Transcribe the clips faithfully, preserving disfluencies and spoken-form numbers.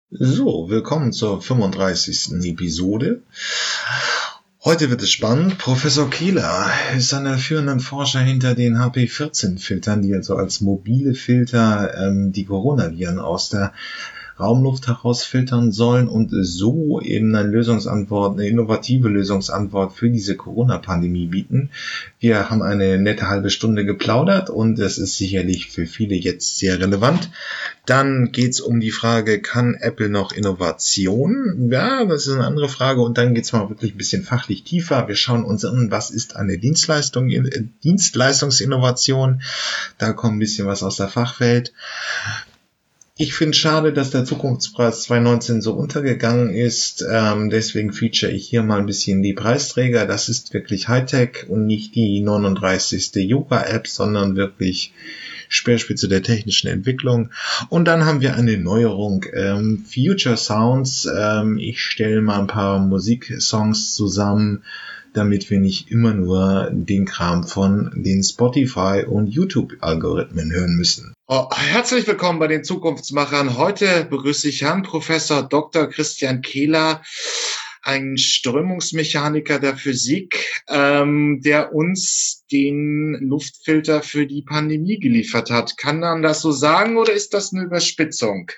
So, willkommen zur fünfunddreißigsten Episode. Heute wird es spannend. Professor Kehler ist einer der führenden Forscher hinter den H P vierzehn Filtern, die also als mobile Filter ähm, die Coronaviren aus der Raumluft herausfiltern sollen und so eben eine Lösungsantwort, eine innovative Lösungsantwort für diese Corona-Pandemie bieten. Wir haben eine nette halbe Stunde geplaudert und es ist sicherlich für viele jetzt sehr relevant. Dann geht's um die Frage, kann Apple noch Innovation? Ja, das ist eine andere Frage. Und dann geht's mal wirklich ein bisschen fachlich tiefer. Wir schauen uns an, was ist eine Dienstleistung, äh, Dienstleistungsinnovation? Da kommt ein bisschen was aus der Fachwelt. Ich finde es schade, dass der Zukunftspreis zwanzig neunzehn so untergegangen ist. Ähm, deswegen feature ich hier mal ein bisschen die Preisträger. Das ist wirklich Hightech und nicht die neununddreißigste Yoga-App, sondern wirklich Speerspitze der technischen Entwicklung. Und dann haben wir eine Neuerung, ähm, Future Sounds. Ähm, ich stelle mal ein paar Musiksongs zusammen, damit wir nicht immer nur den Kram von den Spotify- und YouTube-Algorithmen hören müssen. Oh, herzlich willkommen bei den Zukunftsmachern. Heute begrüße ich Herrn Professor Doktor Christian Kehler, ein Strömungsmechaniker der Physik, ähm, der uns den Luftfilter für die Pandemie geliefert hat. Kann man das so sagen oder ist das eine Überspitzung?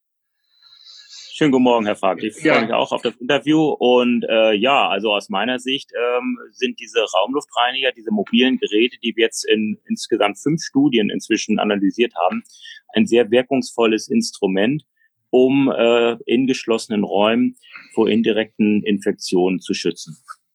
Schönen guten Morgen, Herr Frag. Ich freue ja. mich auch auf das Interview. Und äh, ja, also aus meiner Sicht ähm, sind diese Raumluftreiniger, diese mobilen Geräte, die wir jetzt in insgesamt fünf Studien inzwischen analysiert haben, ein sehr wirkungsvolles Instrument, um äh, in geschlossenen Räumen vor indirekten Infektionen zu schützen.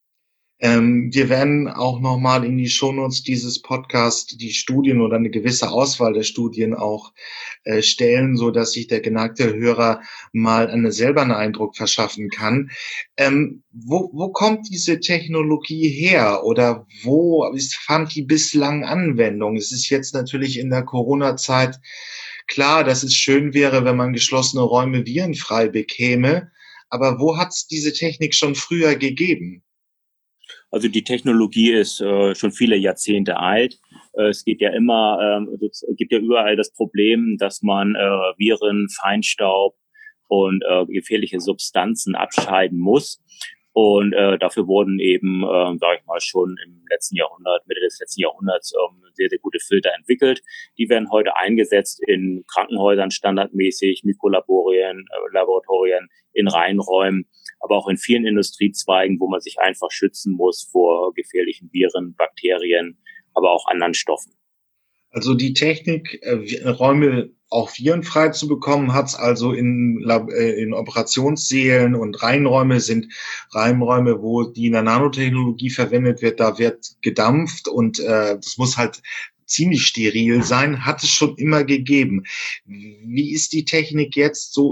Ähm, wir werden auch nochmal in die Shownotes dieses Podcasts die Studien oder eine gewisse Auswahl der Studien auch äh, stellen, so dass sich der geneigte Hörer mal eine, selber einen Eindruck verschaffen kann. Ähm, wo, wo kommt diese Technologie her oder wo ist, fand die bislang Anwendung? Es ist jetzt natürlich in der Corona-Zeit klar, dass es schön wäre, wenn man geschlossene Räume virenfrei bekäme, aber wo hat es diese Technik schon früher gegeben? Also die Technologie ist äh, schon viele Jahrzehnte alt. Äh, es geht ja immer, äh, es gibt ja überall das Problem, dass man äh, Viren, Feinstaub und äh, gefährliche Substanzen abscheiden muss. Und äh, dafür wurden eben, äh, sage ich mal, schon im letzten Jahrhundert, Mitte des letzten Jahrhunderts ähm, sehr, sehr gute Filter entwickelt. Die werden heute eingesetzt in Krankenhäusern standardmäßig, Mikrolaboratorien, äh, Laboratorien, in Reinräumen, aber auch in vielen Industriezweigen, wo man sich einfach schützen muss vor gefährlichen Viren, Bakterien, aber auch anderen Stoffen. Also die Technik, äh, Räume auch virenfrei zu bekommen, hat es also in, äh, in Operationssälen und Reinräume sind Reinräume, wo die in der Nanotechnologie verwendet wird, da wird gedampft und äh, das muss halt ziemlich steril sein, hat es schon immer gegeben. Wie ist die Technik jetzt so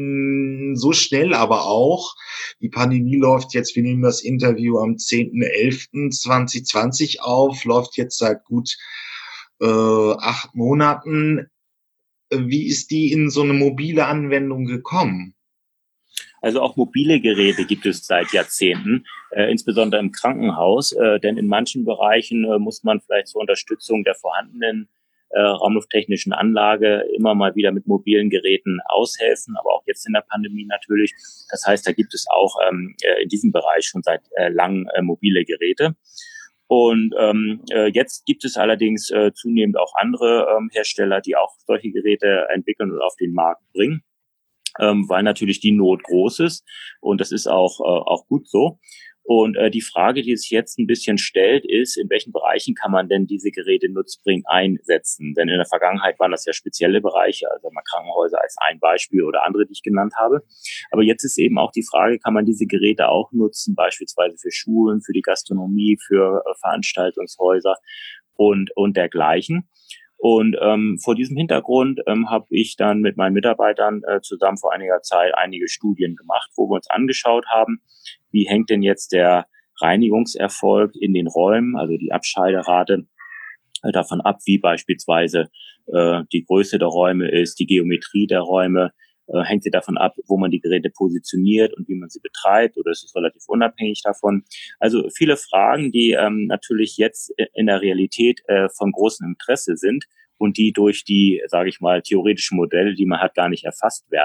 in so schnell aber auch? Die Pandemie läuft jetzt, wir nehmen das Interview am zehnten elften zweitausendzwanzig auf, läuft jetzt seit gut äh, acht Monaten. Wie ist die in so eine mobile Anwendung gekommen? Also auch mobile Geräte gibt es seit Jahrzehnten, äh, insbesondere im Krankenhaus, äh, denn in manchen Bereichen äh, muss man vielleicht zur Unterstützung der vorhandenen äh, raumlufttechnischen Anlage immer mal wieder mit mobilen Geräten aushelfen, aber auch jetzt in der Pandemie natürlich. Das heißt, da gibt es auch ähm, äh, in diesem Bereich schon seit äh, langem äh, mobile Geräte. Und ähm, äh, jetzt gibt es allerdings äh, zunehmend auch andere ähm, Hersteller, die auch solche Geräte entwickeln und auf den Markt bringen. Ähm, weil natürlich die Not groß ist und das ist auch äh, auch gut so. Und äh, die Frage, die sich jetzt ein bisschen stellt, ist, in welchen Bereichen kann man denn diese Geräte nutzbringend einsetzen? Denn in der Vergangenheit waren das ja spezielle Bereiche, also mal Krankenhäuser als ein Beispiel oder andere, die ich genannt habe. Aber jetzt ist eben auch die Frage, kann man diese Geräte auch nutzen, beispielsweise für Schulen, für die Gastronomie, für äh, Veranstaltungshäuser und und dergleichen. Und ähm, vor diesem Hintergrund ähm, habe ich dann mit meinen Mitarbeitern äh, zusammen vor einiger Zeit einige Studien gemacht, wo wir uns angeschaut haben, wie hängt denn jetzt der Reinigungserfolg in den Räumen, also die Abscheiderate, äh, davon ab, wie beispielsweise äh, die Größe der Räume ist, die Geometrie der Räume, äh, hängt sie davon ab, wo man die Geräte positioniert und wie man sie betreibt, oder ist es relativ unabhängig davon? Also viele Fragen, die ähm, natürlich jetzt in der Realität äh, von großem Interesse sind und die durch die, sage ich mal, theoretischen Modelle, die man hat, gar nicht erfasst werden.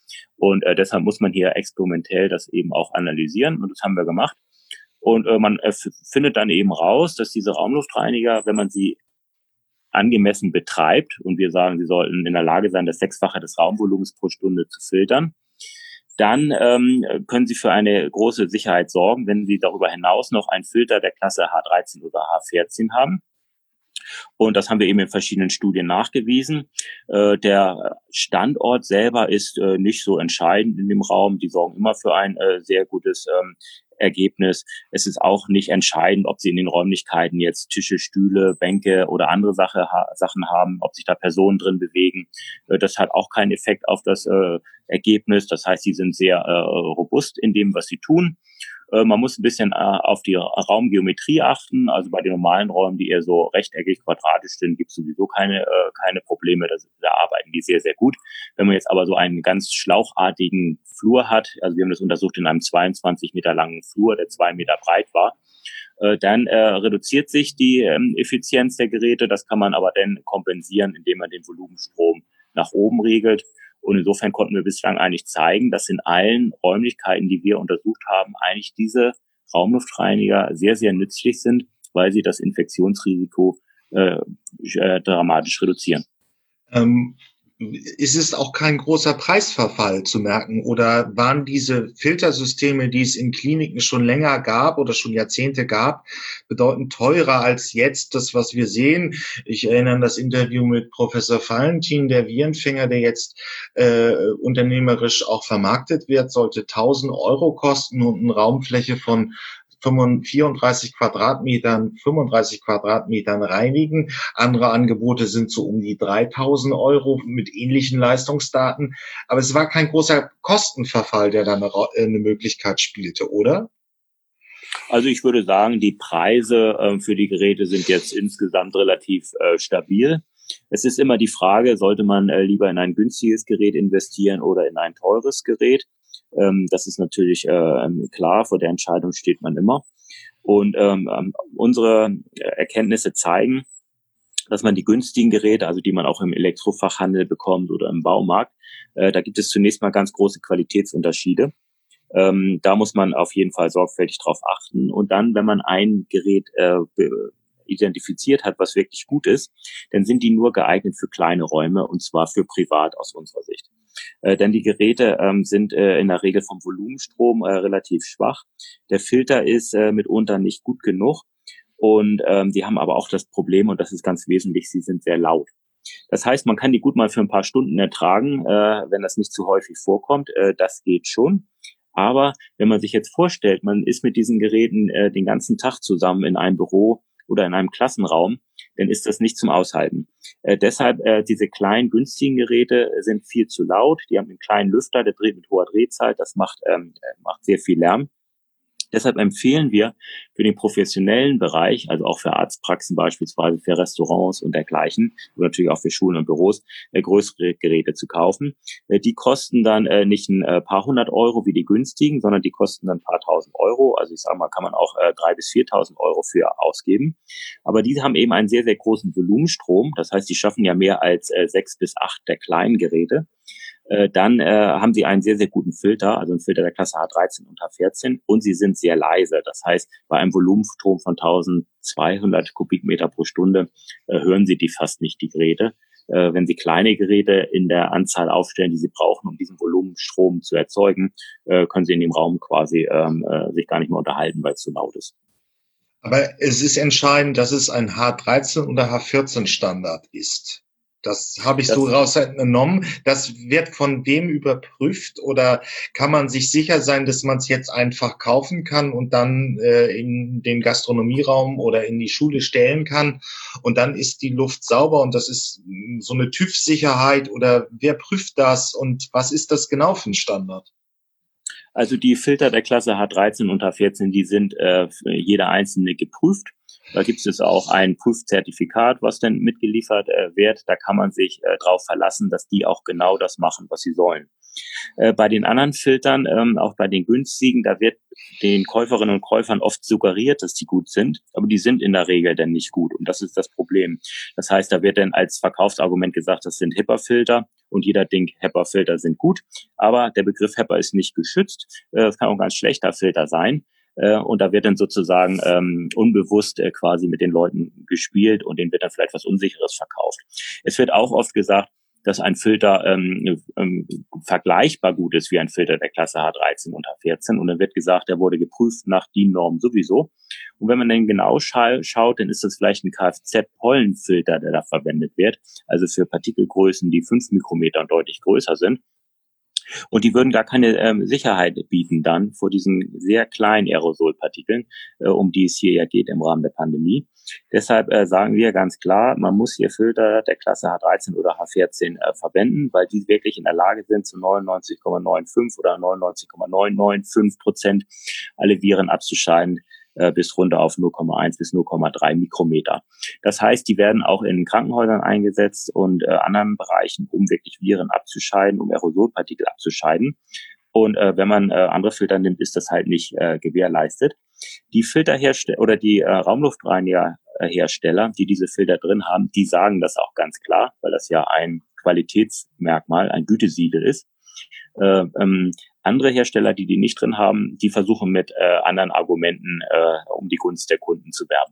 Und äh, deshalb muss man hier experimentell das eben auch analysieren. Und das haben wir gemacht. Und äh, man äh, findet dann eben raus, dass diese Raumluftreiniger, wenn man sie angemessen betreibt, und wir sagen, sie sollten in der Lage sein, das Sechsfache des Raumvolumens pro Stunde zu filtern, dann ähm, können Sie für eine große Sicherheit sorgen, wenn Sie darüber hinaus noch einen Filter der Klasse H dreizehn oder H vierzehn haben. Und das haben wir eben in verschiedenen Studien nachgewiesen. Äh, der Standort selber ist äh, nicht so entscheidend in dem Raum. Die sorgen immer für ein äh, sehr gutes ähm, Ergebnis. Es ist auch nicht entscheidend, ob Sie in den Räumlichkeiten jetzt Tische, Stühle, Bänke oder andere Sache, ha- Sachen haben, ob sich da Personen drin bewegen. Äh, das hat auch keinen Effekt auf das äh, Ergebnis. Das heißt, Sie sind sehr äh, robust in dem, was Sie tun. Äh, man muss ein bisschen äh, auf die Raumgeometrie achten. Also bei den normalen Räumen, die eher so rechteckig, quadratisch sind, gibt es sowieso keine, äh, keine Probleme. Das, da arbeiten die sehr, sehr gut. Wenn man jetzt aber so einen ganz schlauchartigen Flur hat, also wir haben das untersucht in einem zweiundzwanzig Meter langen Flur, der zwei Meter breit war, äh, dann äh, reduziert sich die ähm, Effizienz der Geräte. Das kann man aber dann kompensieren, indem man den Volumenstrom nach oben regelt. Und insofern konnten wir bislang eigentlich zeigen, dass in allen Räumlichkeiten, die wir untersucht haben, eigentlich diese Raumluftreiniger sehr, sehr nützlich sind, weil sie das Infektionsrisiko äh, äh, dramatisch reduzieren. Ähm, ist es auch kein großer Preisverfall zu merken, oder waren diese Filtersysteme, die es in Kliniken schon länger gab oder schon Jahrzehnte gab, bedeutend teurer als jetzt das, was wir sehen? Ich erinnere an das Interview mit Professor Valentin, der Virenfänger, der jetzt äh, unternehmerisch auch vermarktet wird, sollte tausend Euro kosten und eine Raumfläche von vierunddreißig Quadratmetern, fünfunddreißig Quadratmetern reinigen. Andere Angebote sind so um die dreitausend Euro mit ähnlichen Leistungsdaten. Aber es war kein großer Kostenverfall, der dann eine, eine Möglichkeit spielte, oder? Also ich würde sagen, die Preise äh, für die Geräte sind jetzt insgesamt relativ äh, stabil. Es ist immer die Frage, sollte man äh, lieber in ein günstiges Gerät investieren oder in ein teures Gerät? Ähm, das ist natürlich äh, klar, vor der Entscheidung steht man immer. Und ähm, unsere Erkenntnisse zeigen, dass man die günstigen Geräte, also die man auch im Elektrofachhandel bekommt oder im Baumarkt, äh, da gibt es zunächst mal ganz große Qualitätsunterschiede. Ähm, da muss man auf jeden Fall sorgfältig drauf achten. Und dann, wenn man ein Gerät äh, identifiziert hat, was wirklich gut ist, dann sind die nur geeignet für kleine Räume, und zwar für privat aus unserer Sicht. Äh, denn die Geräte ähm, sind äh, in der Regel vom Volumenstrom äh, relativ schwach. Der Filter ist äh, mitunter nicht gut genug, und ähm, die haben aber auch das Problem, und das ist ganz wesentlich, sie sind sehr laut. Das heißt, man kann die gut mal für ein paar Stunden ertragen, äh, wenn das nicht zu häufig vorkommt. Äh, das geht schon. Aber wenn man sich jetzt vorstellt, man ist mit diesen Geräten äh, den ganzen Tag zusammen in einem Büro oder in einem Klassenraum, dann ist das nicht zum Aushalten. Äh, deshalb, äh, diese kleinen, günstigen Geräte sind viel zu laut. Die haben einen kleinen Lüfter, der dreht mit hoher Drehzahl. Das macht, ähm, macht sehr viel Lärm. Deshalb empfehlen wir für den professionellen Bereich, also auch für Arztpraxen beispielsweise, für Restaurants und dergleichen, und natürlich auch für Schulen und Büros, äh, größere Geräte zu kaufen. Äh, die kosten dann äh, nicht ein äh, paar hundert Euro wie die günstigen, sondern die kosten dann ein paar tausend Euro. Also ich sage mal, kann man auch äh, dreitausend bis viertausend Euro für ausgeben. Aber diese haben eben einen sehr, sehr großen Volumenstrom. Das heißt, die schaffen ja mehr als äh, sechs bis acht der kleinen Geräte. Dann äh, haben sie einen sehr, sehr guten Filter, also einen Filter der Klasse H dreizehn und H vierzehn, und sie sind sehr leise. Das heißt, bei einem Volumenstrom von eintausendzweihundert Kubikmeter pro Stunde äh, hören Sie die fast nicht, die Geräte. Äh, wenn Sie kleine Geräte in der Anzahl aufstellen, die Sie brauchen, um diesen Volumenstrom zu erzeugen, äh, können Sie in dem Raum quasi ähm, äh, sich gar nicht mehr unterhalten, weil es zu laut ist. Aber es ist entscheidend, dass es ein H dreizehn oder H vierzehn Standard ist. Das habe ich das, so raus entnommen. Das wird von wem überprüft, oder kann man sich sicher sein, dass man es jetzt einfach kaufen kann und dann äh, in den Gastronomieraum oder in die Schule stellen kann und dann ist die Luft sauber, und das ist so eine TÜV-Sicherheit, oder wer prüft das und was ist das genau für ein Standard? Also die Filter der Klasse H dreizehn und H vierzehn, die sind äh, für jeder einzelne geprüft. Da gibt es auch ein Prüfzertifikat, was dann mitgeliefert äh, wird. Da kann man sich äh, darauf verlassen, dass die auch genau das machen, was sie sollen. Äh, bei den anderen Filtern, ähm, auch bei den günstigen, da wird den Käuferinnen und Käufern oft suggeriert, dass die gut sind, aber die sind in der Regel dann nicht gut und das ist das Problem. Das heißt, da wird dann als Verkaufsargument gesagt, das sind HEPA-Filter und jeder denkt, HEPA-Filter sind gut, aber der Begriff HEPA ist nicht geschützt. Es äh, kann auch ein ganz schlechter Filter sein. Und da wird dann sozusagen ähm, unbewusst äh, quasi mit den Leuten gespielt und denen wird dann vielleicht was Unsicheres verkauft. Es wird auch oft gesagt, dass ein Filter ähm, ähm, vergleichbar gut ist wie ein Filter der Klasse H dreizehn und H vierzehn. Und dann wird gesagt, der wurde geprüft nach D I N-Norm sowieso. Und wenn man dann genau scha- schaut, dann ist das vielleicht ein Kfz-Pollenfilter, der da verwendet wird, also für Partikelgrößen, die fünf Mikrometer und deutlich größer sind. Und die würden gar keine ähm, Sicherheit bieten dann vor diesen sehr kleinen Aerosolpartikeln, äh, um die es hier ja geht im Rahmen der Pandemie. Deshalb äh, sagen wir ganz klar, man muss hier Filter der Klasse H dreizehn oder H vierzehn äh, verwenden, weil die wirklich in der Lage sind, zu neunundneunzig Komma fünfundneunzig oder neunundneunzig Komma neunhundertfünfundneunzig Prozent alle Viren abzuscheiden, bis runter auf null Komma eins bis null Komma drei Mikrometer. Das heißt, die werden auch in Krankenhäusern eingesetzt und äh, anderen Bereichen, um wirklich Viren abzuscheiden, um Aerosolpartikel abzuscheiden. Und äh, wenn man äh, andere Filter nimmt, ist das halt nicht äh, gewährleistet. Die Filterhersteller oder die äh, Raumluftreinigerhersteller, die diese Filter drin haben, die sagen das auch ganz klar, weil das ja ein Qualitätsmerkmal, ein Gütesiegel ist. Äh, ähm, andere Hersteller, die die nicht drin haben, die versuchen mit äh, anderen Argumenten äh, um die Gunst der Kunden zu werben.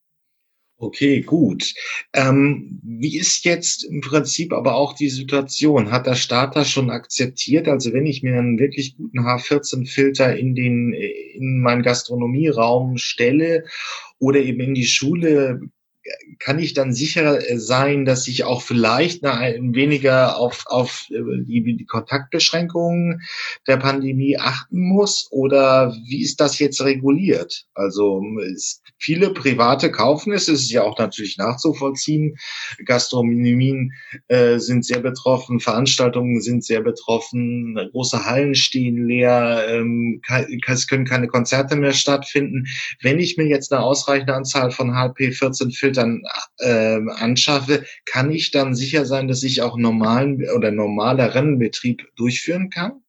Okay, gut. Ähm, wie ist jetzt im Prinzip aber auch die Situation? Hat der Staat das schon akzeptiert? Also wenn ich mir einen wirklich guten H vierzehn Filter in den, in meinen Gastronomieraum stelle oder eben in die Schule, kann ich dann sicher sein, dass ich auch vielleicht ein weniger auf, auf die, die Kontaktbeschränkungen der Pandemie achten muss? Oder wie ist das jetzt reguliert? Also es, viele Private kaufen es, es ist ja auch natürlich nachzuvollziehen. Gastronomien äh, sind sehr betroffen, Veranstaltungen sind sehr betroffen, große Hallen stehen leer, ähm, es können keine Konzerte mehr stattfinden. Wenn ich mir jetzt eine ausreichende Anzahl von H P vierzehn Filtern äh, anschaffe, kann ich dann sicher sein, dass ich auch normalen oder normaleren Betrieb durchführen kann?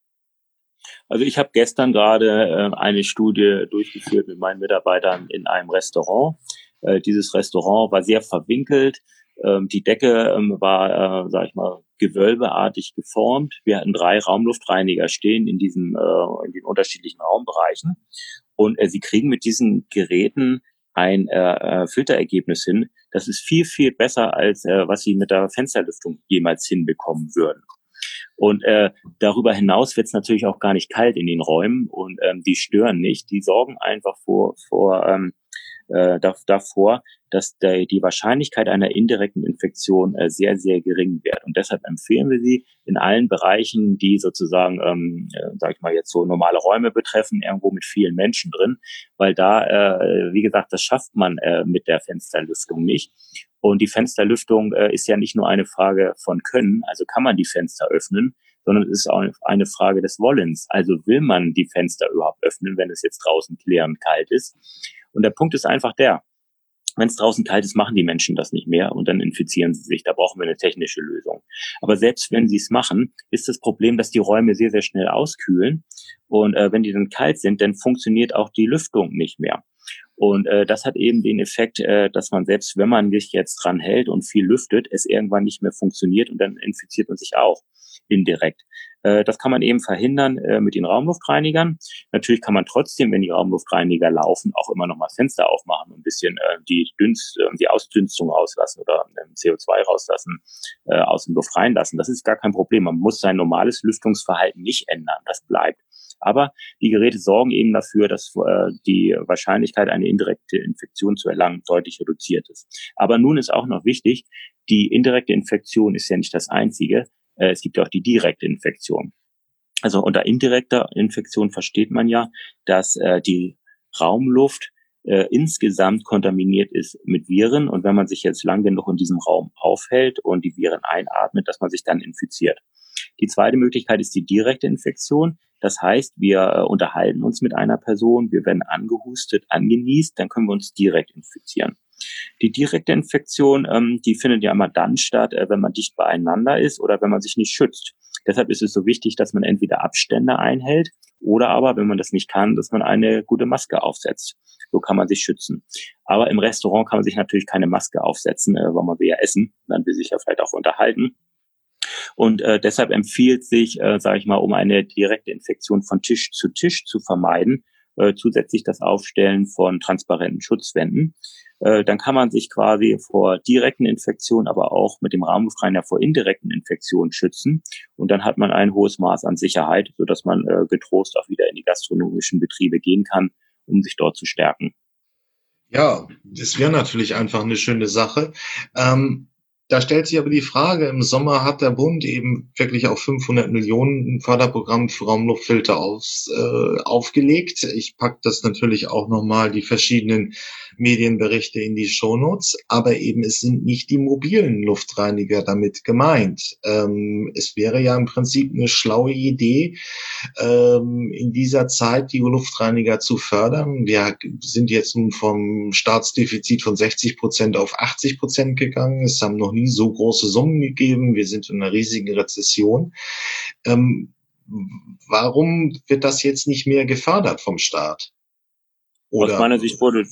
Also ich habe gestern gerade äh, eine Studie durchgeführt mit meinen Mitarbeitern in einem Restaurant. Äh, dieses Restaurant war sehr verwinkelt. Ähm, die Decke ähm, war, äh, sag ich mal, gewölbeartig geformt. Wir hatten drei Raumluftreiniger stehen in diesen, äh, in den unterschiedlichen Raumbereichen. Und äh, sie kriegen mit diesen Geräten ein äh, Filterergebnis hin. Das ist viel, viel besser, als äh, was sie mit der Fensterlüftung jemals hinbekommen würden. Und äh, darüber hinaus wird es natürlich auch gar nicht kalt in den Räumen und ähm, die stören nicht. Die sorgen einfach vor, vor ähm, äh, davor, dass der, die Wahrscheinlichkeit einer indirekten Infektion äh, sehr, sehr gering wird. Und deshalb empfehlen wir sie in allen Bereichen, die sozusagen, ähm, äh, sag ich mal jetzt so normale Räume betreffen, irgendwo mit vielen Menschen drin, weil da, äh, wie gesagt, das schafft man äh, mit der Fensterlüftung nicht. Und die Fensterlüftung äh, ist ja nicht nur eine Frage von Können, also kann man die Fenster öffnen, sondern es ist auch eine Frage des Wollens. Also will man die Fenster überhaupt öffnen, wenn es jetzt draußen klirrend kalt ist? Und der Punkt ist einfach der, wenn es draußen kalt ist, machen die Menschen das nicht mehr und dann infizieren sie sich. Da brauchen wir eine technische Lösung. Aber selbst wenn sie es machen, ist das Problem, dass die Räume sehr, sehr schnell auskühlen. Und äh, wenn die dann kalt sind, dann funktioniert auch die Lüftung nicht mehr. Und äh, das hat eben den Effekt, äh, dass man selbst, wenn man sich jetzt dran hält und viel lüftet, es irgendwann nicht mehr funktioniert und dann infiziert man sich auch indirekt. Äh, das kann man eben verhindern äh, mit den Raumluftreinigern. Natürlich kann man trotzdem, wenn die Raumluftreiniger laufen, auch immer noch mal Fenster aufmachen und ein bisschen äh, die, Dünst, äh, die Ausdünstung rauslassen oder äh, C O zwei rauslassen, äh, aus dem Luft reinlassen. Das ist gar kein Problem. Man muss sein normales Lüftungsverhalten nicht ändern. Das bleibt. Aber die Geräte sorgen eben dafür, dass äh, die Wahrscheinlichkeit, eine indirekte Infektion zu erlangen, deutlich reduziert ist. Aber nun ist auch noch wichtig, die indirekte Infektion ist ja nicht das Einzige. Äh, es gibt ja auch die direkte Infektion. Also unter indirekter Infektion versteht man ja, dass äh, die Raumluft äh, insgesamt kontaminiert ist mit Viren. Und wenn man sich jetzt lang genug in diesem Raum aufhält und die Viren einatmet, dass man sich dann infiziert. Die zweite Möglichkeit ist die direkte Infektion. Das heißt, wir äh, unterhalten uns mit einer Person, wir werden angehustet, angenießt, dann können wir uns direkt infizieren. Die direkte Infektion, ähm, die findet ja immer dann statt, äh, wenn man dicht beieinander ist oder wenn man sich nicht schützt. Deshalb ist es so wichtig, dass man entweder Abstände einhält oder aber, wenn man das nicht kann, dass man eine gute Maske aufsetzt. So kann man sich schützen. Aber im Restaurant kann man sich natürlich keine Maske aufsetzen, äh, weil man will ja essen. Man will sich ja vielleicht auch unterhalten. Und äh, deshalb empfiehlt sich, äh, sage ich mal, um eine direkte Infektion von Tisch zu Tisch zu vermeiden, äh, zusätzlich das Aufstellen von transparenten Schutzwänden. Äh, dann kann man sich quasi vor direkten Infektionen, aber auch mit dem Raumluftreiniger vor indirekten Infektionen schützen. Und dann hat man ein hohes Maß an Sicherheit, sodass man äh, getrost auch wieder in die gastronomischen Betriebe gehen kann, um sich dort zu stärken. Ja, das wäre natürlich einfach eine schöne Sache. Ähm, Da stellt sich aber die Frage, im Sommer hat der Bund eben wirklich auf fünfhundert Millionen ein Förderprogramm für Raumluftfilter aufs, äh, aufgelegt. Ich pack das natürlich auch nochmal die verschiedenen Medienberichte in die Shownotes, aber eben es sind nicht die mobilen Luftreiniger damit gemeint. Ähm, es wäre ja im Prinzip eine schlaue Idee, ähm, in dieser Zeit die Luftreiniger zu fördern. Wir sind jetzt nun vom Staatsdefizit von sechzig Prozent auf achtzig Prozent gegangen. Es haben noch nie so große Summen gegeben. Wir sind in einer riesigen Rezession. Ähm, warum wird das jetzt nicht mehr gefördert vom Staat? Oder aus meiner Sicht wurde,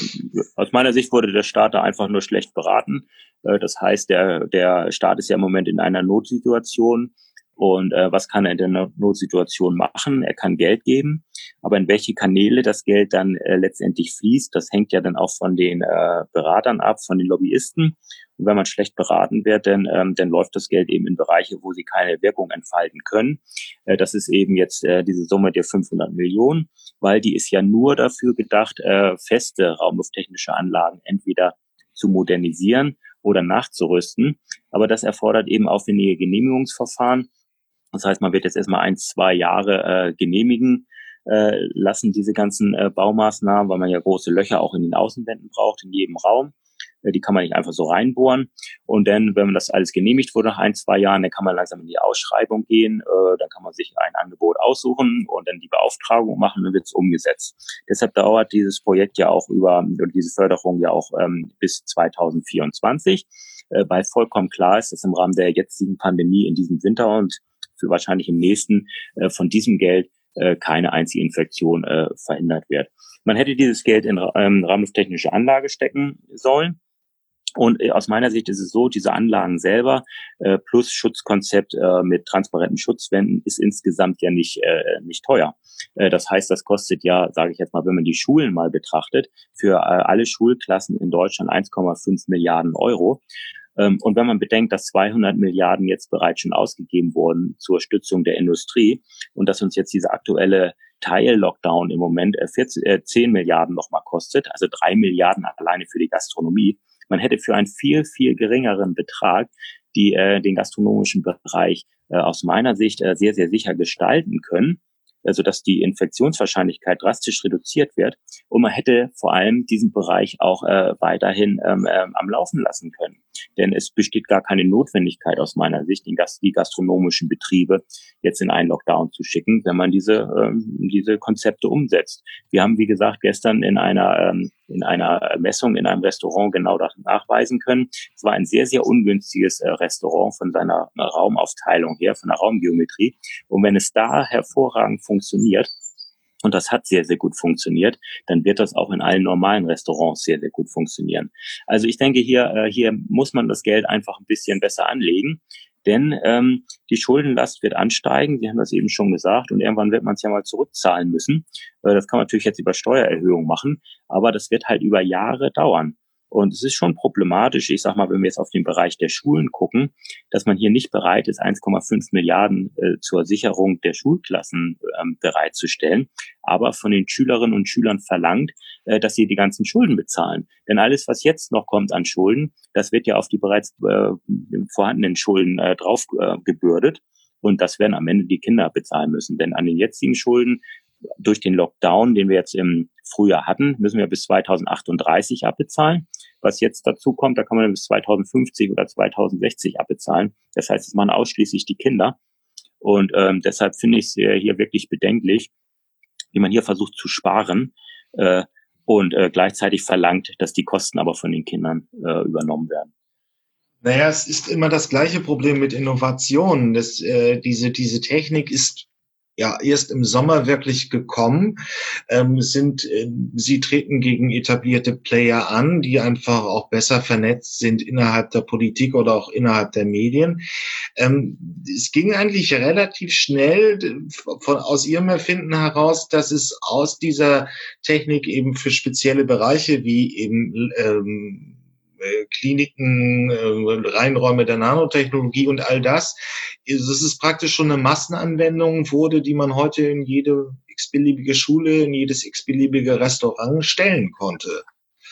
aus meiner Sicht wurde der Staat da einfach nur schlecht beraten. Das heißt, der, der Staat ist ja im Moment in einer Notsituation. Und äh, was kann er in der Notsituation machen? Er kann Geld geben, aber in welche Kanäle das Geld dann äh, letztendlich fließt, das hängt ja dann auch von den äh, Beratern ab, von den Lobbyisten. Und wenn man schlecht beraten wird, dann, ähm, dann läuft das Geld eben in Bereiche, wo sie keine Wirkung entfalten können. Äh, das ist eben jetzt äh, diese Summe der fünfhundert Millionen, weil die ist ja nur dafür gedacht, äh, feste raumlufttechnische Anlagen entweder zu modernisieren oder nachzurüsten. Aber das erfordert eben aufwendige Genehmigungsverfahren. Das heißt, man wird jetzt erstmal ein, zwei Jahre äh, genehmigen äh, lassen, diese ganzen äh, Baumaßnahmen, weil man ja große Löcher auch in den Außenwänden braucht, in jedem Raum. Äh, die kann man nicht einfach so reinbohren. Und dann, wenn man das alles genehmigt wurde nach ein, zwei Jahren, dann kann man langsam in die Ausschreibung gehen. Äh, dann kann man sich ein Angebot aussuchen und dann die Beauftragung machen und dann wird es umgesetzt. Deshalb dauert dieses Projekt ja auch über, oder diese Förderung ja auch ähm, bis zweitausendvierundzwanzig, äh, weil vollkommen klar ist, dass im Rahmen der jetzigen Pandemie in diesem Winter und für wahrscheinlich im nächsten äh, von diesem Geld äh, keine einzige Infektion äh, verhindert wird. Man hätte dieses Geld in ähm, raumlufttechnische Anlage stecken sollen. Und äh, aus meiner Sicht ist es so, diese Anlagen selber äh, plus Schutzkonzept äh, mit transparenten Schutzwänden ist insgesamt ja nicht äh, nicht teuer. Äh, das heißt, das kostet ja, sage ich jetzt mal, wenn man die Schulen mal betrachtet, für äh, alle Schulklassen in Deutschland eins Komma fünf Milliarden Euro. Und wenn man bedenkt, dass zweihundert Milliarden jetzt bereits schon ausgegeben wurden zur Stützung der Industrie und dass uns jetzt diese aktuelle Teil-Lockdown im Moment vierzehn, äh, zehn Milliarden nochmal kostet, also drei Milliarden alleine für die Gastronomie, man hätte für einen viel, viel geringeren Betrag die äh, den gastronomischen Bereich äh, aus meiner Sicht äh, sehr, sehr sicher gestalten können, also dass die Infektionswahrscheinlichkeit drastisch reduziert wird und man hätte vor allem diesen Bereich auch äh, weiterhin ähm, äh, am Laufen lassen können. Denn es besteht gar keine Notwendigkeit aus meiner Sicht, die, Gast- die gastronomischen Betriebe jetzt in einen Lockdown zu schicken, wenn man diese ähm, diese Konzepte umsetzt. Wir haben, wie gesagt, gestern in einer ähm, in einer Messung in einem Restaurant genau das nachweisen können. Es war ein sehr, sehr ungünstiges äh, Restaurant von seiner äh, Raumaufteilung her, von der Raumgeometrie. Und wenn es da hervorragend funktioniert, und das hat sehr, sehr gut funktioniert, dann wird das auch in allen normalen Restaurants sehr, sehr gut funktionieren. Also ich denke, hier, äh, hier muss man das Geld einfach ein bisschen besser anlegen, denn ähm, die Schuldenlast wird ansteigen, Sie haben das eben schon gesagt, und irgendwann wird man es ja mal zurückzahlen müssen. Äh, das kann man natürlich jetzt über Steuererhöhung machen, aber das wird halt über Jahre dauern. Und es ist schon problematisch, ich sag mal, wenn wir jetzt auf den Bereich der Schulen gucken, dass man hier nicht bereit ist, eins Komma fünf Milliarden äh, zur Sicherung der Schulklassen ähm, bereitzustellen, aber von den Schülerinnen und Schülern verlangt, äh, dass sie die ganzen Schulden bezahlen. Denn alles, was jetzt noch kommt an Schulden, das wird ja auf die bereits äh, vorhandenen Schulden äh, drauf äh, gebürdet. Und das werden am Ende die Kinder bezahlen müssen. Denn an den jetzigen Schulden durch den Lockdown, den wir jetzt im Frühjahr hatten, müssen wir bis zweitausendachtunddreißig abbezahlen. Was jetzt dazu kommt, da kann man bis zweitausendfünfzig oder zweitausendsechzig abbezahlen. Das heißt, es machen ausschließlich die Kinder. Und ähm, deshalb finde ich es hier wirklich bedenklich, wie man hier versucht zu sparen äh, und äh, gleichzeitig verlangt, dass die Kosten aber von den Kindern äh, übernommen werden. Naja, es ist immer das gleiche Problem mit Innovationen. Das, äh, diese, diese Technik ist ja erst im Sommer wirklich gekommen. Ähm, sind, äh, sie treten gegen etablierte Player an, die einfach auch besser vernetzt sind innerhalb der Politik oder auch innerhalb der Medien. Ähm, es ging eigentlich relativ schnell von, aus ihrem Erfinden heraus, dass es aus dieser Technik eben für spezielle Bereiche wie eben ähm, Kliniken, äh, Reinräume der Nanotechnologie und all das. Es ist praktisch schon eine Massenanwendung wurde, die man heute in jede x-beliebige Schule, in jedes x-beliebige Restaurant stellen konnte.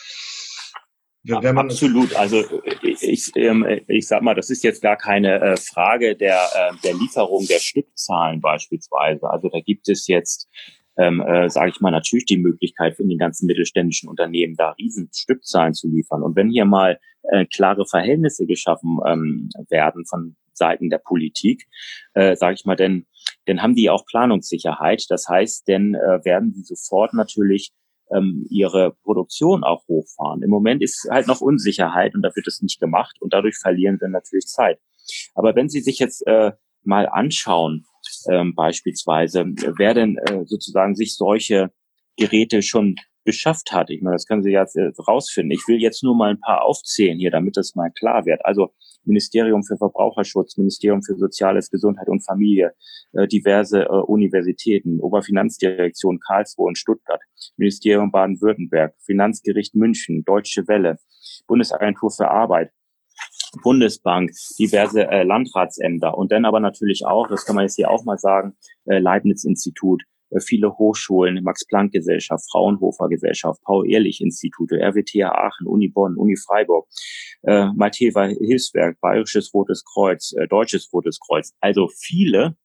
Wenn man Absolut. Also ich, ich, ich sag mal, das ist jetzt gar keine äh, Frage der, äh, der Lieferung der Stückzahlen beispielsweise. Also da gibt es jetzt, ähm, äh, sage ich mal, natürlich die Möglichkeit für die ganzen mittelständischen Unternehmen, da riesen Stückzahlen zu liefern. Und wenn hier mal äh, klare Verhältnisse geschaffen ähm, werden von Seiten der Politik, äh, sage ich mal, denn, dann haben die auch Planungssicherheit. Das heißt, dann äh, werden sie sofort natürlich ihre Produktion auch hochfahren. Im Moment ist halt noch Unsicherheit und da wird es nicht gemacht und dadurch verlieren wir natürlich Zeit. Aber wenn Sie sich jetzt äh, mal anschauen, ähm, beispielsweise, wer denn äh, sozusagen sich solche Geräte schon beschafft hat, ich meine, das können Sie jetzt äh, rausfinden. Ich will jetzt nur mal ein paar aufzählen hier, damit das mal klar wird. Also Ministerium für Verbraucherschutz, Ministerium für Soziales, Gesundheit und Familie, äh, diverse äh, Universitäten, Oberfinanzdirektion Karlsruhe und Stuttgart, Ministerium Baden-Württemberg, Finanzgericht München, Deutsche Welle, Bundesagentur für Arbeit, Bundesbank, diverse äh, Landratsämter und dann aber natürlich auch, das kann man jetzt hier auch mal sagen, äh, Leibniz-Institut, äh, viele Hochschulen, Max-Planck-Gesellschaft, Fraunhofer-Gesellschaft, Paul-Ehrlich-Institute, R W T H Aachen, Uni Bonn, Uni Freiburg, äh, Malteser Hilfswerk, Bayerisches Rotes Kreuz, äh, Deutsches Rotes Kreuz, also viele.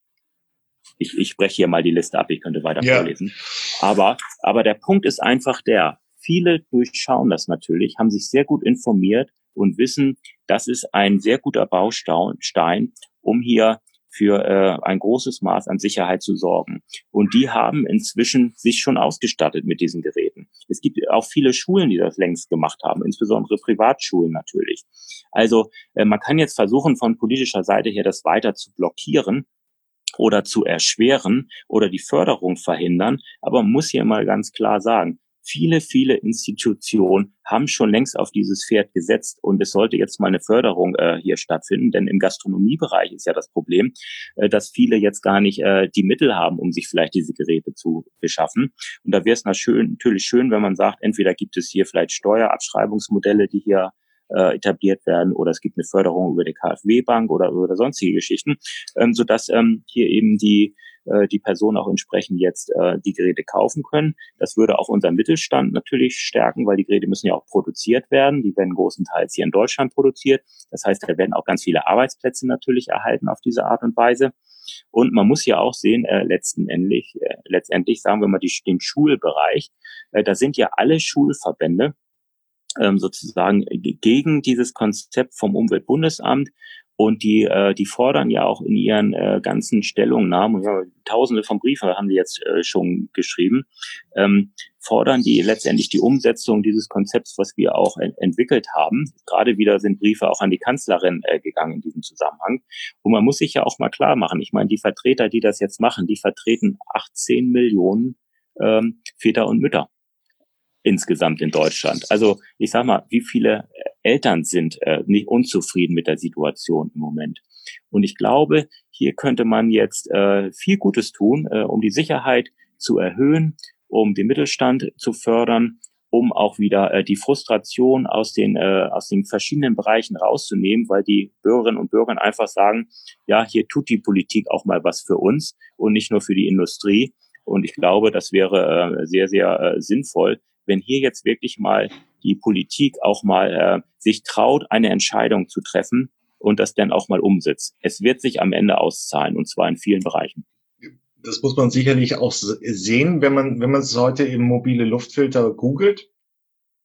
Ich, ich spreche hier mal die Liste ab, ich könnte weiter ja. vorlesen. Aber, aber der Punkt ist einfach der, viele durchschauen das natürlich, haben sich sehr gut informiert und wissen, das ist ein sehr guter Baustein, um hier für äh, ein großes Maß an Sicherheit zu sorgen. Und die haben inzwischen sich schon ausgestattet mit diesen Geräten. Es gibt auch viele Schulen, die das längst gemacht haben, insbesondere Privatschulen natürlich. Also äh, man kann jetzt versuchen, von politischer Seite her das weiter zu blockieren oder zu erschweren oder die Förderung verhindern. Aber man muss hier mal ganz klar sagen, viele, viele Institutionen haben schon längst auf dieses Pferd gesetzt und es sollte jetzt mal eine Förderung äh, hier stattfinden, denn im Gastronomiebereich ist ja das Problem, äh, dass viele jetzt gar nicht äh, die Mittel haben, um sich vielleicht diese Geräte zu beschaffen. Und da wäre es natürlich schön, wenn man sagt, entweder gibt es hier vielleicht Steuerabschreibungsmodelle, die hier äh, etabliert werden oder es gibt eine Förderung über die KfW-Bank oder oder sonstige Geschichten, ähm, sodass ähm, hier eben die die Personen auch entsprechend jetzt äh, die Geräte kaufen können. Das würde auch unseren Mittelstand natürlich stärken, weil die Geräte müssen ja auch produziert werden. Die werden großenteils hier in Deutschland produziert. Das heißt, da werden auch ganz viele Arbeitsplätze natürlich erhalten auf diese Art und Weise. Und man muss ja auch sehen, äh, letztendlich, äh, letztendlich sagen wir mal die, den Schulbereich, äh, da sind ja alle Schulverbände ähm, sozusagen gegen dieses Konzept vom Umweltbundesamt. Und die, äh, die fordern ja auch in ihren äh, ganzen Stellungnahmen, ja, tausende von Briefen haben die jetzt äh, schon geschrieben, ähm, fordern die letztendlich die Umsetzung dieses Konzepts, was wir auch ent- entwickelt haben. Gerade wieder sind Briefe auch an die Kanzlerin äh, gegangen in diesem Zusammenhang. Und man muss sich ja auch mal klar machen, ich meine, die Vertreter, die das jetzt machen, die vertreten achtzehn Millionen ähm, Väter und Mütter insgesamt in Deutschland. Also ich sag mal, wie viele Eltern sind äh, nicht unzufrieden mit der Situation im Moment. Und ich glaube, hier könnte man jetzt äh, viel Gutes tun, äh, um die Sicherheit zu erhöhen, um den Mittelstand zu fördern, um auch wieder äh, die Frustration aus den äh, aus den verschiedenen Bereichen rauszunehmen, weil die Bürgerinnen und Bürger einfach sagen, ja, hier tut die Politik auch mal was für uns und nicht nur für die Industrie. Und ich glaube, das wäre äh, sehr, sehr äh, sinnvoll, wenn hier jetzt wirklich mal die Politik auch mal äh, sich traut, eine Entscheidung zu treffen und das dann auch mal umsetzt. Es wird sich am Ende auszahlen, und zwar in vielen Bereichen. Das muss man sicherlich auch sehen, wenn man wenn man es heute im mobile Luftfilter googelt.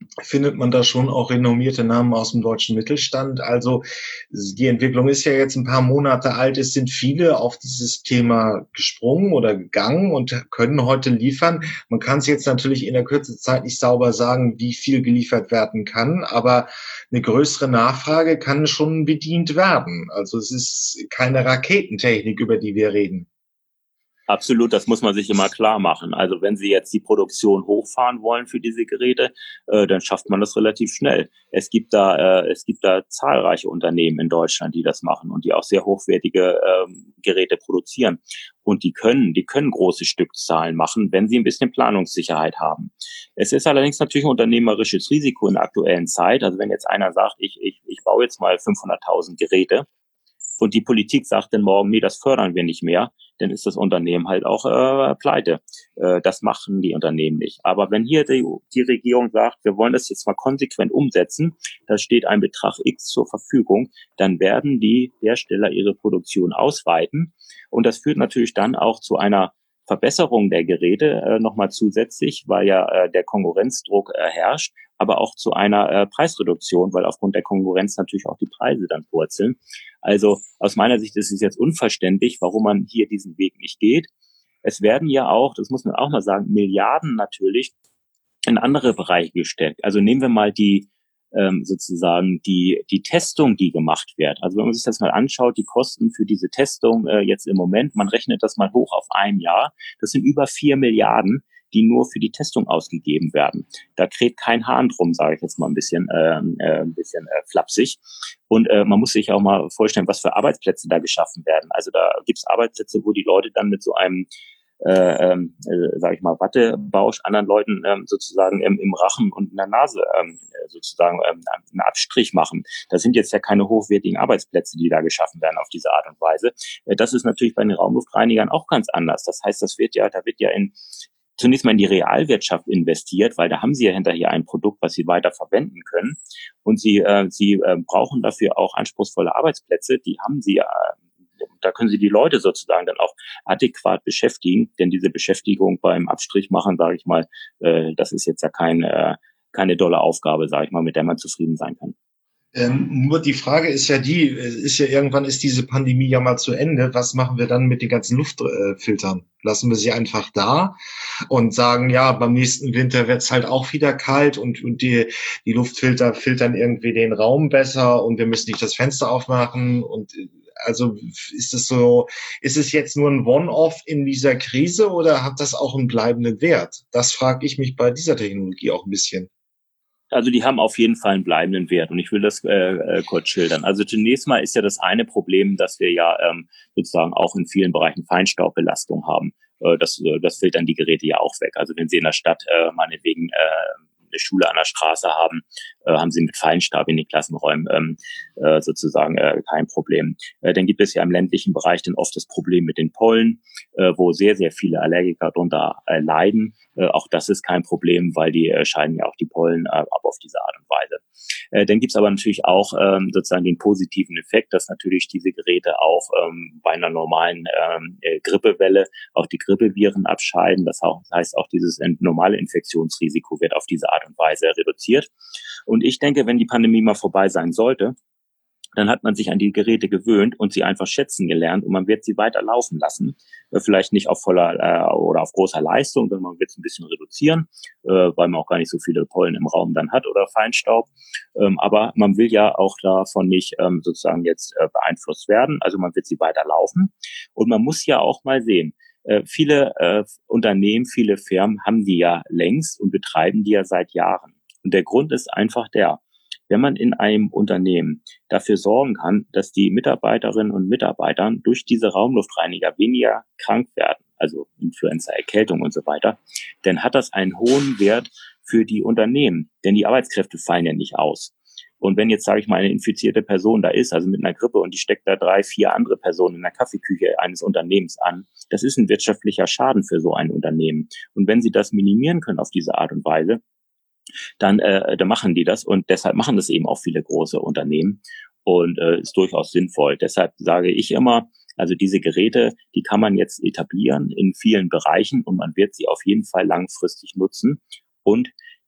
findet man da schon auch renommierte Namen aus dem deutschen Mittelstand. Also die Entwicklung ist ja jetzt ein paar Monate alt. Es sind viele auf dieses Thema gesprungen oder gegangen und können heute liefern. Man kann es jetzt natürlich in der Kürze Zeit nicht sauber sagen, wie viel geliefert werden kann, aber eine größere Nachfrage kann schon bedient werden. Also es ist keine Raketentechnik, über die wir reden. Absolut, das muss man sich immer klar machen. Also wenn Sie jetzt die Produktion hochfahren wollen für diese Geräte, äh, dann schafft man das relativ schnell. Es gibt da, äh, es gibt da zahlreiche Unternehmen in Deutschland, die das machen und die auch sehr hochwertige ähm, Geräte produzieren. Und die können, die können große Stückzahlen machen, wenn sie ein bisschen Planungssicherheit haben. Es ist allerdings natürlich ein unternehmerisches Risiko in der aktuellen Zeit. Also wenn jetzt einer sagt, ich, ich, ich baue jetzt mal fünfhunderttausend Geräte, und die Politik sagt dann morgen, nee, das fördern wir nicht mehr, dann ist das Unternehmen halt auch äh, pleite. Äh, das machen die Unternehmen nicht. Aber wenn hier die, die Regierung sagt, wir wollen das jetzt mal konsequent umsetzen, da steht ein Betrag X zur Verfügung, dann werden die Hersteller ihre Produktion ausweiten. Und das führt natürlich dann auch zu einer Verbesserung der Geräte äh, nochmal zusätzlich, weil ja äh, der Konkurrenzdruck äh, herrscht, aber auch zu einer äh, Preisreduktion, weil aufgrund der Konkurrenz natürlich auch die Preise dann purzeln. Also aus meiner Sicht ist es jetzt unverständlich, warum man hier diesen Weg nicht geht. Es werden ja auch, das muss man auch mal sagen, Milliarden natürlich in andere Bereiche gesteckt. Also nehmen wir mal die ähm, sozusagen die die Testung, die gemacht wird. Also wenn man sich das mal anschaut, die Kosten für diese Testung äh, jetzt im Moment, man rechnet das mal hoch auf ein Jahr, das sind über vier Milliarden, die nur für die Testung ausgegeben werden. Da kräht kein Hahn drum, sage ich jetzt mal ein bisschen, äh, äh, ein bisschen äh, flapsig. Und äh, man muss sich auch mal vorstellen, was für Arbeitsplätze da geschaffen werden. Also da gibt es Arbeitsplätze, wo die Leute dann mit so einem äh, ähm, äh, sage ich mal, Wattebausch anderen Leuten ähm, sozusagen ähm, im Rachen und in der Nase ähm, sozusagen ähm, einen Abstrich machen. Das sind jetzt ja keine hochwertigen Arbeitsplätze, die da geschaffen werden auf diese Art und Weise. Äh, das ist natürlich bei den Raumluftreinigern auch ganz anders. Das heißt, das wird ja, da wird ja in zunächst mal in die Realwirtschaft investiert, weil da haben sie ja hinterher ein Produkt, was sie weiter verwenden können. Und sie, äh, sie äh, brauchen dafür auch anspruchsvolle Arbeitsplätze. Die haben sie ja, äh, da können sie die Leute sozusagen dann auch adäquat beschäftigen. Denn diese Beschäftigung beim Abstrich machen, sage ich mal, äh, das ist jetzt ja kein, äh, keine dolle Aufgabe, sage ich mal, mit der man zufrieden sein kann. Ähm, nur die Frage ist ja die, ist ja irgendwann ist diese Pandemie ja mal zu Ende. Was machen wir dann mit den ganzen Luftfiltern? Lassen wir sie einfach da und sagen, ja, beim nächsten Winter wird's halt auch wieder kalt und, und die, die Luftfilter filtern irgendwie den Raum besser und wir müssen nicht das Fenster aufmachen und also ist es so, ist es jetzt nur ein One-Off in dieser Krise oder hat das auch einen bleibenden Wert? Das frage ich mich bei dieser Technologie auch ein bisschen. Also die haben auf jeden Fall einen bleibenden Wert und ich will das äh, äh, kurz schildern. Also zunächst mal ist ja das eine Problem, dass wir ja ähm, sozusagen auch in vielen Bereichen Feinstaubbelastung haben. Äh, das, äh, das filtern die Geräte ja auch weg. Also wenn Sie in der Stadt äh, meinetwegen äh, eine Schule an der Straße haben, äh, haben sie mit Feinstaub in den Klassenräumen ähm, äh, sozusagen äh, kein Problem. Äh, dann gibt es ja im ländlichen Bereich dann oft das Problem mit den Pollen, äh, wo sehr, sehr viele Allergiker darunter äh, leiden. Äh, auch das ist kein Problem, weil die äh, scheiden ja auch die Pollen äh, ab auf diese Art und Weise. Äh, dann gibt's aber natürlich auch ähm, sozusagen den positiven Effekt, dass natürlich diese Geräte auch ähm, bei einer normalen ähm, äh, Grippewelle auch die Grippeviren abscheiden. Das heißt, auch dieses normale Infektionsrisiko wird auf diese Art und Weise reduziert. Und ich denke, wenn die Pandemie mal vorbei sein sollte, dann hat man sich an die Geräte gewöhnt und sie einfach schätzen gelernt und man wird sie weiter laufen lassen. Äh, vielleicht nicht auf voller äh, oder auf großer Leistung, sondern man wird es ein bisschen reduzieren, äh, weil man auch gar nicht so viele Pollen im Raum dann hat oder Feinstaub. Ähm, aber man will ja auch davon nicht ähm, sozusagen jetzt äh, beeinflusst werden. Also man wird sie weiter laufen. Und man muss ja auch mal sehen, äh, viele äh, Unternehmen, viele Firmen haben die ja längst und betreiben die ja seit Jahren. Und der Grund ist einfach der, wenn man in einem Unternehmen dafür sorgen kann, dass die Mitarbeiterinnen und Mitarbeiter durch diese Raumluftreiniger weniger krank werden, also Influenza, Erkältung und so weiter, dann hat das einen hohen Wert für die Unternehmen, denn die Arbeitskräfte fallen ja nicht aus. Und wenn jetzt, sage ich mal, eine infizierte Person da ist, also mit einer Grippe und die steckt da drei, vier andere Personen in der Kaffeeküche eines Unternehmens an, das ist ein wirtschaftlicher Schaden für so ein Unternehmen. Und wenn sie das minimieren können auf diese Art und Weise, dann, äh, dann machen die das und deshalb machen das eben auch viele große Unternehmen und äh, ist durchaus sinnvoll. Deshalb sage ich immer, also diese Geräte, die kann man jetzt etablieren in vielen Bereichen und man wird sie auf jeden Fall langfristig nutzen und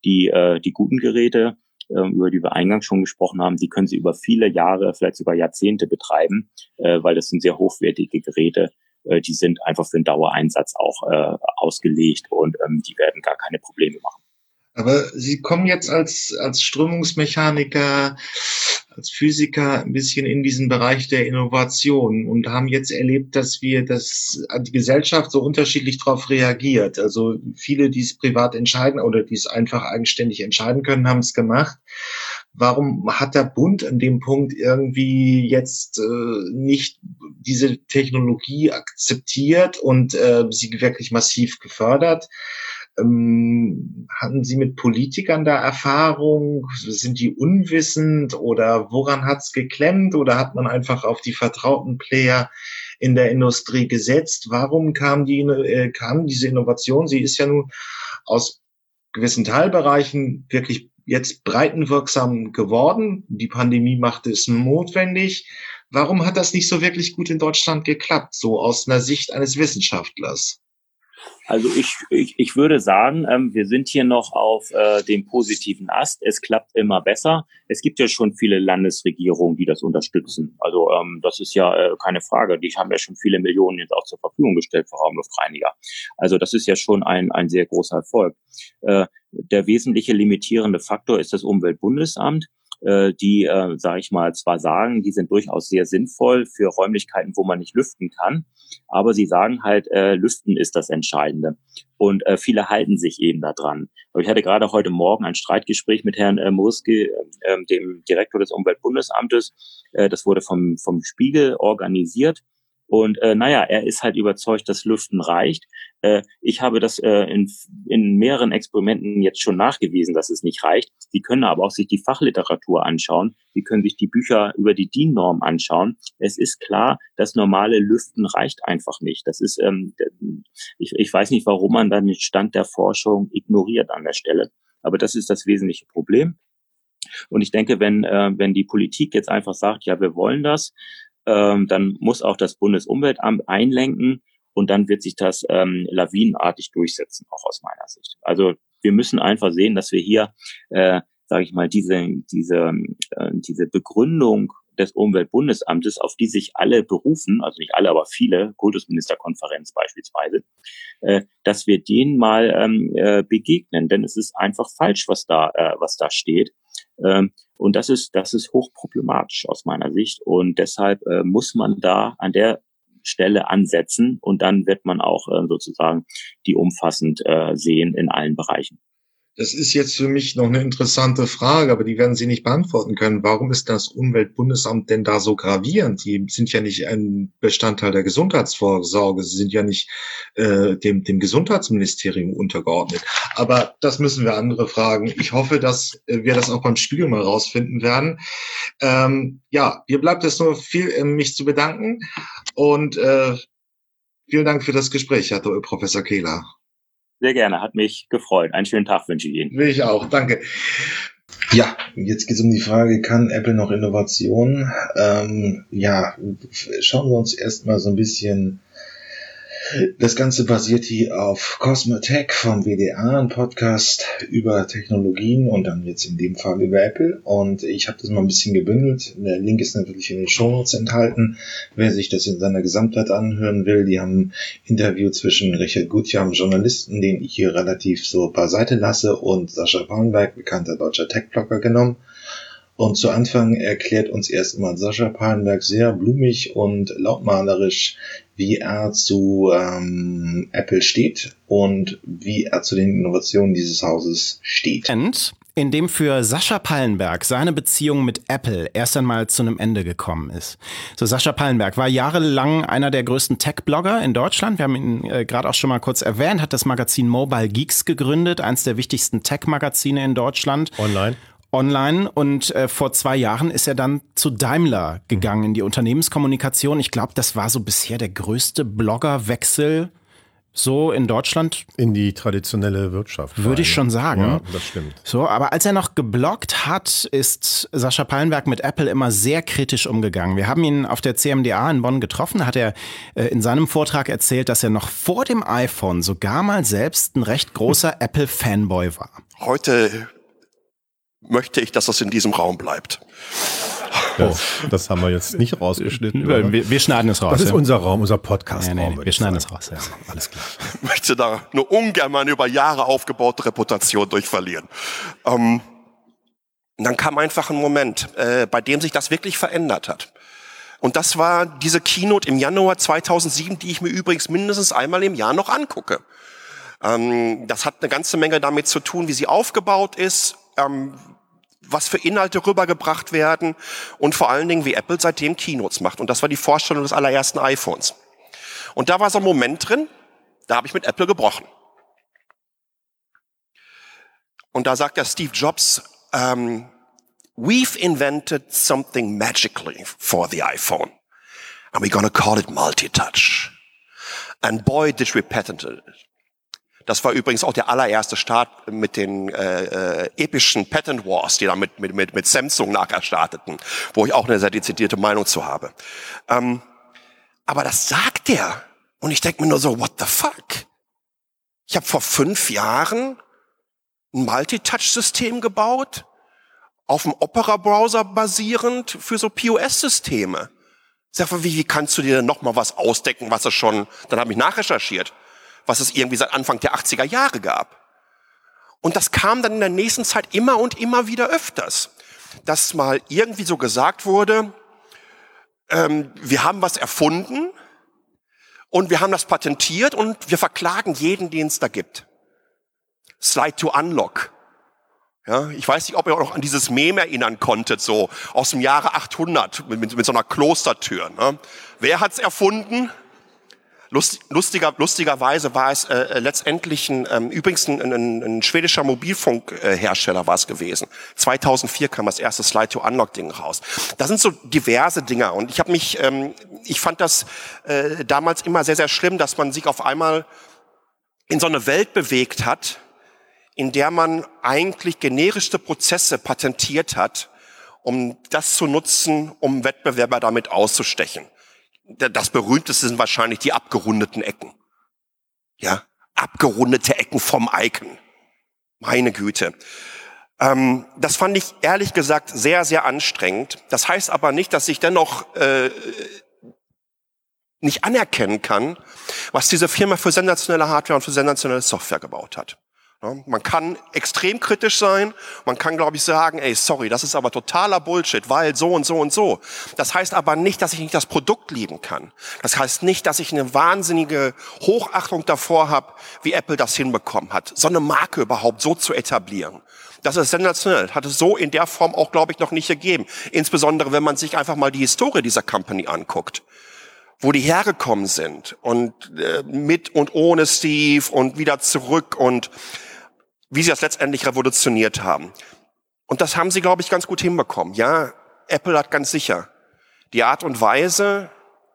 Die, äh, die guten Geräte, äh, über die wir eingangs schon gesprochen haben, die können Sie über viele Jahre, vielleicht sogar Jahrzehnte betreiben, äh, weil das sind sehr hochwertige Geräte. Äh, die sind einfach für den Dauereinsatz auch äh, ausgelegt und ähm, die werden gar keine Probleme machen. Aber Sie kommen jetzt als, als Strömungsmechaniker, als Physiker ein bisschen in diesen Bereich der Innovation und haben jetzt erlebt, dass wir, dass die Gesellschaft so unterschiedlich darauf reagiert. Also viele, die es privat entscheiden oder die es einfach eigenständig entscheiden können, haben es gemacht. Warum hat der Bund an dem Punkt irgendwie jetzt äh, nicht diese Technologie akzeptiert und äh, sie wirklich massiv gefördert? Ähm, hatten Sie mit Politikern da Erfahrung? Sind die unwissend oder woran hat's geklemmt? Oder hat man einfach auf die vertrauten Player in der Industrie gesetzt? Warum kam die, äh, kam diese Innovation? Sie ist ja nun aus gewissen Teilbereichen wirklich jetzt breitenwirksam geworden. Die Pandemie machte es notwendig. Warum hat das nicht so wirklich gut in Deutschland geklappt, so aus einer Sicht eines Wissenschaftlers? Also ich, ich, ich würde sagen, ähm, wir sind hier noch auf äh, dem positiven Ast. Es klappt immer besser. Es gibt ja schon viele Landesregierungen, die das unterstützen. Also ähm, das ist ja äh, keine Frage. Die haben ja schon viele Millionen jetzt auch zur Verfügung gestellt für Raumluftreiniger. Also das ist ja schon ein, ein sehr großer Erfolg. Äh, der wesentliche limitierende Faktor ist das Umweltbundesamt, die, äh, sage ich mal, zwar sagen, die sind durchaus sehr sinnvoll für Räumlichkeiten, wo man nicht lüften kann, aber sie sagen halt, äh, Lüften ist das Entscheidende. Und äh, viele halten sich eben da dran. Aber ich hatte gerade heute Morgen ein Streitgespräch mit Herrn äh, Murski, äh, dem Direktor des Umweltbundesamtes. Äh, das wurde vom, vom Spiegel organisiert. Und äh, naja, er ist halt überzeugt, dass Lüften reicht. Äh, ich habe das äh, in, in mehreren Experimenten jetzt schon nachgewiesen, dass es nicht reicht. Sie können aber auch sich die Fachliteratur anschauen. Sie können sich die Bücher über die D I N-Norm anschauen. Es ist klar, das normale Lüften reicht einfach nicht. Das ist, ähm, ich, ich weiß nicht, warum man dann den Stand der Forschung ignoriert an der Stelle. Aber das ist das wesentliche Problem. Und ich denke, wenn, äh, wenn die Politik jetzt einfach sagt, ja, wir wollen das, Ähm, dann muss auch das Bundesumweltamt einlenken und dann wird sich das ähm, lawinenartig durchsetzen, auch aus meiner Sicht. Also wir müssen einfach sehen, dass wir hier, äh, sage ich mal, diese diese äh, diese Begründung des Umweltbundesamtes, auf die sich alle berufen, also nicht alle, aber viele, Kultusministerkonferenz beispielsweise, äh, dass wir denen mal ähm, äh, begegnen, denn es ist einfach falsch, was da äh, was da steht. Ähm, und das ist das ist hochproblematisch aus meiner Sicht und deshalb äh, muss man da an der Stelle ansetzen und dann wird man auch äh, sozusagen die umfassend äh, sehen in allen Bereichen. Das ist jetzt für mich noch eine interessante Frage, aber die werden Sie nicht beantworten können. Warum ist das Umweltbundesamt denn da so gravierend? Die sind ja nicht ein Bestandteil der Gesundheitsvorsorge. Sie sind ja nicht äh, dem, dem Gesundheitsministerium untergeordnet. Aber das müssen wir andere fragen. Ich hoffe, dass äh, wir das auch beim Spiegel mal rausfinden werden. Ähm, ja, mir bleibt es nur viel, äh, mich zu bedanken. Und äh, vielen Dank für das Gespräch, Herr Professor Kehler. Sehr gerne, hat mich gefreut. Einen schönen Tag wünsche ich Ihnen. Will ich auch, danke. Ja, jetzt geht es um die Frage, kann Apple noch Innovationen? Ähm, ja, schauen wir uns erstmal so ein bisschen. Das Ganze basiert hier auf Cosmotech vom W D A, ein Podcast über Technologien und dann jetzt in dem Fall über Apple. Und ich habe das mal ein bisschen gebündelt. Der Link ist natürlich in den Shownotes enthalten. Wer sich das in seiner Gesamtheit anhören will, die haben ein Interview zwischen Richard Gutjahr, einem Journalisten, den ich hier relativ so beiseite lasse, und Sascha Palmberg, bekannter deutscher Tech-Blogger, genommen. Und zu Anfang erklärt uns erst einmal Sascha Palmberg sehr blumig und lautmalerisch, wie er zu ähm, Apple steht und wie er zu den Innovationen dieses Hauses steht. In dem für Sascha Pallenberg seine Beziehung mit Apple erst einmal zu einem Ende gekommen ist. So, Sascha Pallenberg war jahrelang einer der größten Tech-Blogger in Deutschland. Wir haben ihn äh, gerade auch schon mal kurz erwähnt, hat das Magazin Mobile Geeks gegründet, eins der wichtigsten Tech-Magazine in Deutschland. Online. Online und äh, vor zwei Jahren ist er dann zu Daimler gegangen in die Unternehmenskommunikation. Ich glaube, das war so bisher der größte Bloggerwechsel so in Deutschland. In die traditionelle Wirtschaft. Würde ich schon sagen. Ja, das stimmt. So, aber als er noch gebloggt hat, ist Sascha Pallenberg mit Apple immer sehr kritisch umgegangen. Wir haben ihn auf der C M D A in Bonn getroffen. Da hat er äh, in seinem Vortrag erzählt, dass er noch vor dem iPhone sogar mal selbst ein recht großer Apple-Fanboy war. Heute möchte ich, dass das in diesem Raum bleibt. Das, das haben wir jetzt nicht rausgeschnitten. Wir, wir schneiden es raus. Das ist ja. unser Raum, unser Podcast-Raum. Ja, nee, nee, wir schneiden es raus. Ja. Alles klar. Ich möchte da nur ungern meine über Jahre aufgebaute Reputation durch verlieren. Ähm, und dann kam einfach ein Moment, äh, bei dem sich das wirklich verändert hat. Und das war diese Keynote im Januar zweitausendsieben, die ich mir übrigens mindestens einmal im Jahr noch angucke. Ähm, das hat eine ganze Menge damit zu tun, wie sie aufgebaut ist, ähm, was für Inhalte rübergebracht werden und vor allen Dingen, wie Apple seitdem Keynotes macht. Und das war die Vorstellung des allerersten iPhones. Und da war so ein Moment drin, da habe ich mit Apple gebrochen. Und da sagt der Steve Jobs, ähm, we've invented something magically for the iPhone. And we're gonna call it multi-touch. And boy, did we patent it. Das war übrigens auch der allererste Start mit den äh, äh, epischen Patent Wars, die da mit, mit, mit, mit Samsung nachher starteten, wo ich auch eine sehr dezidierte Meinung zu habe. Ähm, aber das sagt er. Und ich denke mir nur so, what the fuck? Ich habe vor fünf Jahren ein Multi-Touch-System gebaut, auf dem Opera-Browser basierend für so P O S-Systeme. Sag mal, wie, wie kannst du dir denn noch mal was ausdecken, was es schon, dann habe ich nachrecherchiert, was es irgendwie seit Anfang der achtziger Jahre gab. Und das kam dann in der nächsten Zeit immer und immer wieder öfters, dass mal irgendwie so gesagt wurde, ähm, wir haben was erfunden und wir haben das patentiert und wir verklagen jeden, den es da gibt. Slide to Unlock. Ja, ich weiß nicht, ob ihr auch noch an dieses Meme erinnern konntet, so aus dem Jahre achthundert, mit, mit so einer Klostertür. Ne? Wer hat's erfunden? Lust, lustiger, lustigerweise war es äh, letztendlich ein, ähm, übrigens ein, ein, ein schwedischer Mobilfunkhersteller äh, war es gewesen. zweitausendvier kam das erste Slide-to-Unlock-Ding raus. Das sind so diverse Dinger und ich habe mich, ähm, ich fand das äh, damals immer sehr, sehr schlimm, dass man sich auf einmal in so eine Welt bewegt hat, in der man eigentlich generischste Prozesse patentiert hat, um das zu nutzen, um Wettbewerber damit auszustechen. Das berühmteste sind wahrscheinlich die abgerundeten Ecken. Ja, abgerundete Ecken vom Icon. Meine Güte. Ähm, das fand ich ehrlich gesagt sehr, sehr anstrengend. Das heißt aber nicht, dass ich dennoch äh, nicht anerkennen kann, was diese Firma für sensationelle Hardware und für sensationelle Software gebaut hat. Ja, man kann extrem kritisch sein, man kann, glaube ich, sagen, ey, sorry, das ist aber totaler Bullshit, weil so und so und so. Das heißt aber nicht, dass ich nicht das Produkt lieben kann. Das heißt nicht, dass ich eine wahnsinnige Hochachtung davor habe, wie Apple das hinbekommen hat, so eine Marke überhaupt so zu etablieren. Das ist sensationell, hat es so in der Form auch, glaube ich, noch nicht gegeben. Insbesondere, wenn man sich einfach mal die Historie dieser Company anguckt, wo die hergekommen sind und äh, mit und ohne Steve und wieder zurück und wie sie das letztendlich revolutioniert haben. Und das haben sie, glaube ich, ganz gut hinbekommen. Ja, Apple hat ganz sicher die Art und Weise,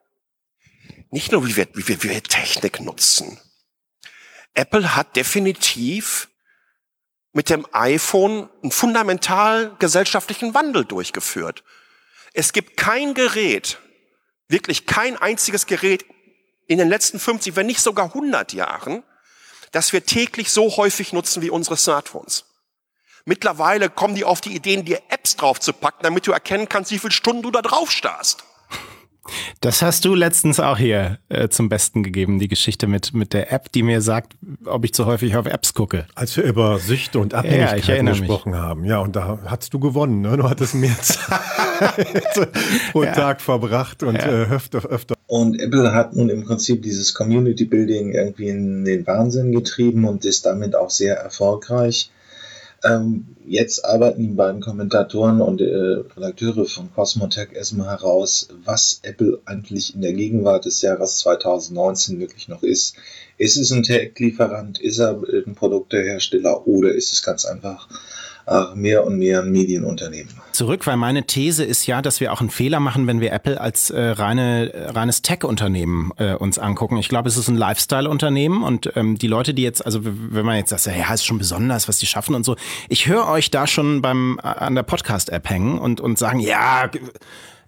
nicht nur wie wir, wie wir, wie wir Technik nutzen. Apple hat definitiv mit dem iPhone einen fundamental gesellschaftlichen Wandel durchgeführt. Es gibt kein Gerät, wirklich kein einziges Gerät in den letzten fünfzig, wenn nicht sogar hundert Jahren, das wir täglich so häufig nutzen wie unsere Smartphones. Mittlerweile kommen die auf die Ideen, dir Apps draufzupacken, damit du erkennen kannst, wie viele Stunden du da drauf starrst. Das hast du letztens auch hier äh, zum Besten gegeben, die Geschichte mit mit der App, die mir sagt, ob ich zu häufig auf Apps gucke. Als wir über Süchte und Abhängigkeiten ja, gesprochen mich. haben. Ja, und da hast du gewonnen. Ne? Du hattest mehr Zeit pro ja. Tag verbracht und ja. äh, öfter, öfter. Und Apple hat nun im Prinzip dieses Community Building irgendwie in den Wahnsinn getrieben und ist damit auch sehr erfolgreich. Ähm, jetzt arbeiten die beiden Kommentatoren und äh, Redakteure von Cosmotech erstmal heraus, was Apple eigentlich in der Gegenwart des Jahres zweitausendneunzehn wirklich noch ist. Ist es ein Tech-Lieferant, ist er ein Produktehersteller oder ist es ganz einfach äh, mehr und mehr ein Medienunternehmen? Zurück, weil meine These ist ja, dass wir auch einen Fehler machen, wenn wir Apple als äh, reine, reines Tech-Unternehmen äh, uns angucken. Ich glaube, es ist ein Lifestyle-Unternehmen und ähm, die Leute, die jetzt, also wenn man jetzt sagt, ja, ist schon besonders, was die schaffen und so. Ich höre euch da schon beim an der Podcast-App hängen und und sagen, ja,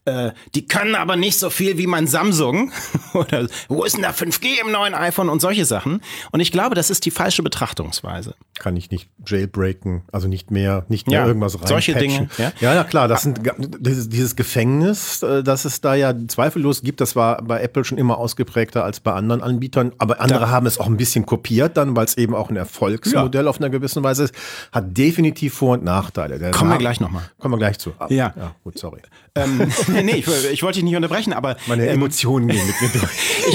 äh, die können aber nicht so viel wie mein Samsung oder wo ist denn da fünf G im neuen iPhone und solche Sachen. Und ich glaube, das ist die falsche Betrachtungsweise. Kann ich nicht jailbreaken, also nicht mehr, nicht mehr ja, irgendwas reinpatchen. Solche Dinge. Ja, ja, ja klar, das sind dieses, dieses Gefängnis, das es da ja zweifellos gibt, das war bei Apple schon immer ausgeprägter als bei anderen Anbietern, aber andere da. haben es auch ein bisschen kopiert dann, weil es eben auch ein Erfolgsmodell ja. auf einer gewissen Weise ist, hat definitiv Vor- und Nachteile. Der kommen wir gleich nochmal. Kommen wir gleich zu. Ah, ja. ja, gut, sorry. Ähm, nee, ich, ich wollte dich nicht unterbrechen, aber meine ähm, Emotionen gehen mit mir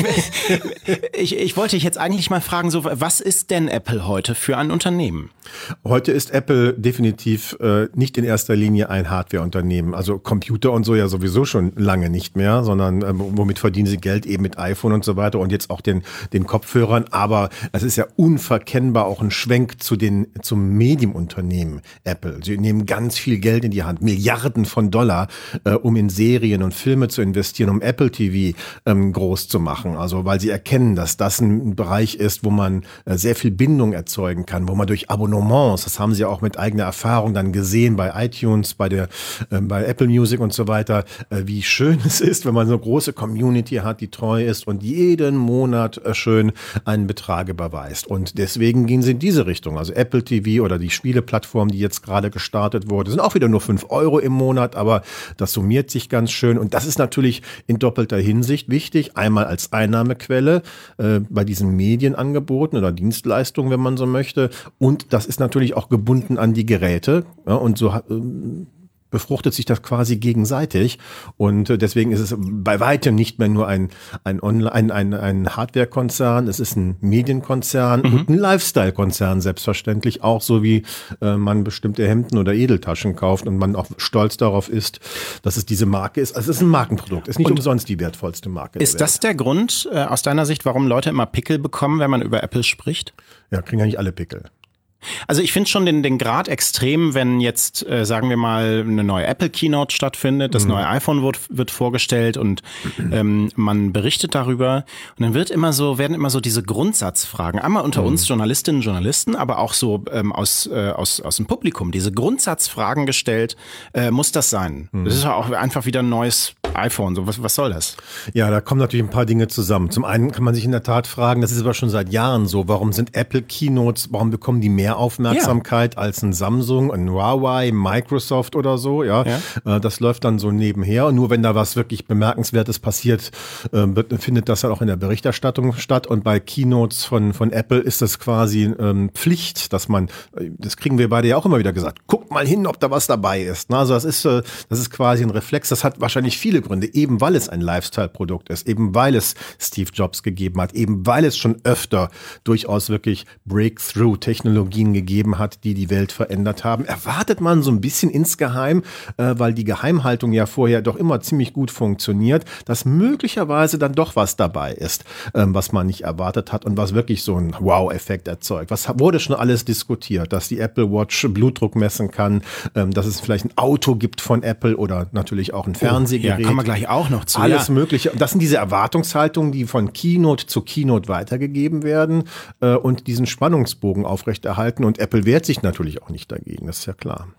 durch. ich, ich, ich wollte dich jetzt eigentlich mal fragen, so, was ist denn Apple heute für ein Unternehmen? Heute ist Apple definitiv äh, nicht in erster Linie ein Hardwareunternehmen. Also Computer und so ja sowieso schon lange nicht mehr, sondern äh, womit verdienen sie Geld eben mit iPhone und so weiter und jetzt auch den, den Kopfhörern. Aber es ist ja unverkennbar auch ein Schwenk zu den, zum Medienunternehmen Apple. Sie nehmen ganz viel Geld in die Hand, Milliarden von Dollar, äh, um in Serien und Filme zu investieren, um Apple T V ähm, groß zu machen. Also weil sie erkennen, dass das ein Bereich ist, wo man äh, sehr viel Bindung erzeugen kann, wo man durch Abonnements, das haben sie auch mit eigener Erfahrung dann gesehen bei iTunes, bei der, äh, bei Apple Music und so weiter, äh, wie schön es ist, wenn man so eine große Community hat, die treu ist und jeden Monat äh, schön einen Betrag überweist. Und deswegen gehen sie in diese Richtung. Also Apple T V oder die Spieleplattform, die jetzt gerade gestartet wurde, sind auch wieder nur fünf Euro im Monat, aber das summiert sich ganz schön. Und das ist natürlich in doppelter Hinsicht wichtig. Einmal als Einnahmequelle äh, bei diesen Medienangeboten oder Dienstleistungen, wenn man so möchte. Und das ist natürlich auch gebunden an die Geräte. Ja, und so äh, befruchtet sich das quasi gegenseitig. Und äh, deswegen ist es bei weitem nicht mehr nur ein, ein, Online, ein, ein, ein Hardware-Konzern, es ist ein Medienkonzern mhm. und ein Lifestyle-Konzern selbstverständlich, auch so wie äh, man bestimmte Hemden oder Edeltaschen kauft und man auch stolz darauf ist, dass es diese Marke ist. Also es ist ein Markenprodukt, ist nicht und umsonst die wertvollste Marke. Ist das der Grund äh, aus deiner Sicht, warum Leute immer Pickel bekommen, wenn man über Apple spricht? Ja, kriegen ja nicht alle Pickel. Also ich finde schon den, den Grad extrem, wenn jetzt, äh, sagen wir mal, eine neue Apple Keynote stattfindet, das mhm. neue iPhone wird, wird vorgestellt und ähm, man berichtet darüber und dann wird immer so, werden immer so diese Grundsatzfragen, einmal unter mhm. uns Journalistinnen und Journalisten, aber auch so ähm, aus, äh, aus, aus dem Publikum, diese Grundsatzfragen gestellt, äh, muss das sein? Mhm. Das ist ja auch einfach wieder ein neues iPhone, so was, was soll das? Ja, da kommen natürlich ein paar Dinge zusammen. Zum einen kann man sich in der Tat fragen, das ist aber schon seit Jahren so, warum sind Apple Keynotes, warum bekommen die mehr Aufmerksamkeit ja. als ein Samsung, ein Huawei, Microsoft oder so, ja. ja. Das läuft dann so nebenher. Und nur wenn da was wirklich Bemerkenswertes passiert, äh, findet das dann auch in der Berichterstattung statt. Und bei Keynotes von, von Apple ist das quasi ähm, Pflicht, dass man, das kriegen wir beide ja auch immer wieder gesagt, guckt mal hin, ob da was dabei ist. Also das ist, äh, das ist quasi ein Reflex. Das hat wahrscheinlich viele Gründe, eben weil es ein Lifestyle-Produkt ist, eben weil es Steve Jobs gegeben hat, eben weil es schon öfter durchaus wirklich Breakthrough-Technologien gegeben hat, die die Welt verändert haben. Erwartet man so ein bisschen insgeheim, äh, weil die Geheimhaltung ja vorher doch immer ziemlich gut funktioniert, dass möglicherweise dann doch was dabei ist, ähm, was man nicht erwartet hat und was wirklich so einen Wow-Effekt erzeugt. Was wurde schon alles diskutiert, dass die Apple Watch Blutdruck messen kann, ähm, dass es vielleicht ein Auto gibt von Apple oder natürlich auch ein Fernsehgerät. Oh, ja, kommen wir gleich auch noch zu. Alles ja. Mögliche. Das sind diese Erwartungshaltungen, die von Keynote zu Keynote weitergegeben werden äh, und diesen Spannungsbogen aufrechterhalten. Und Apple wehrt sich natürlich auch nicht dagegen, das ist ja klar.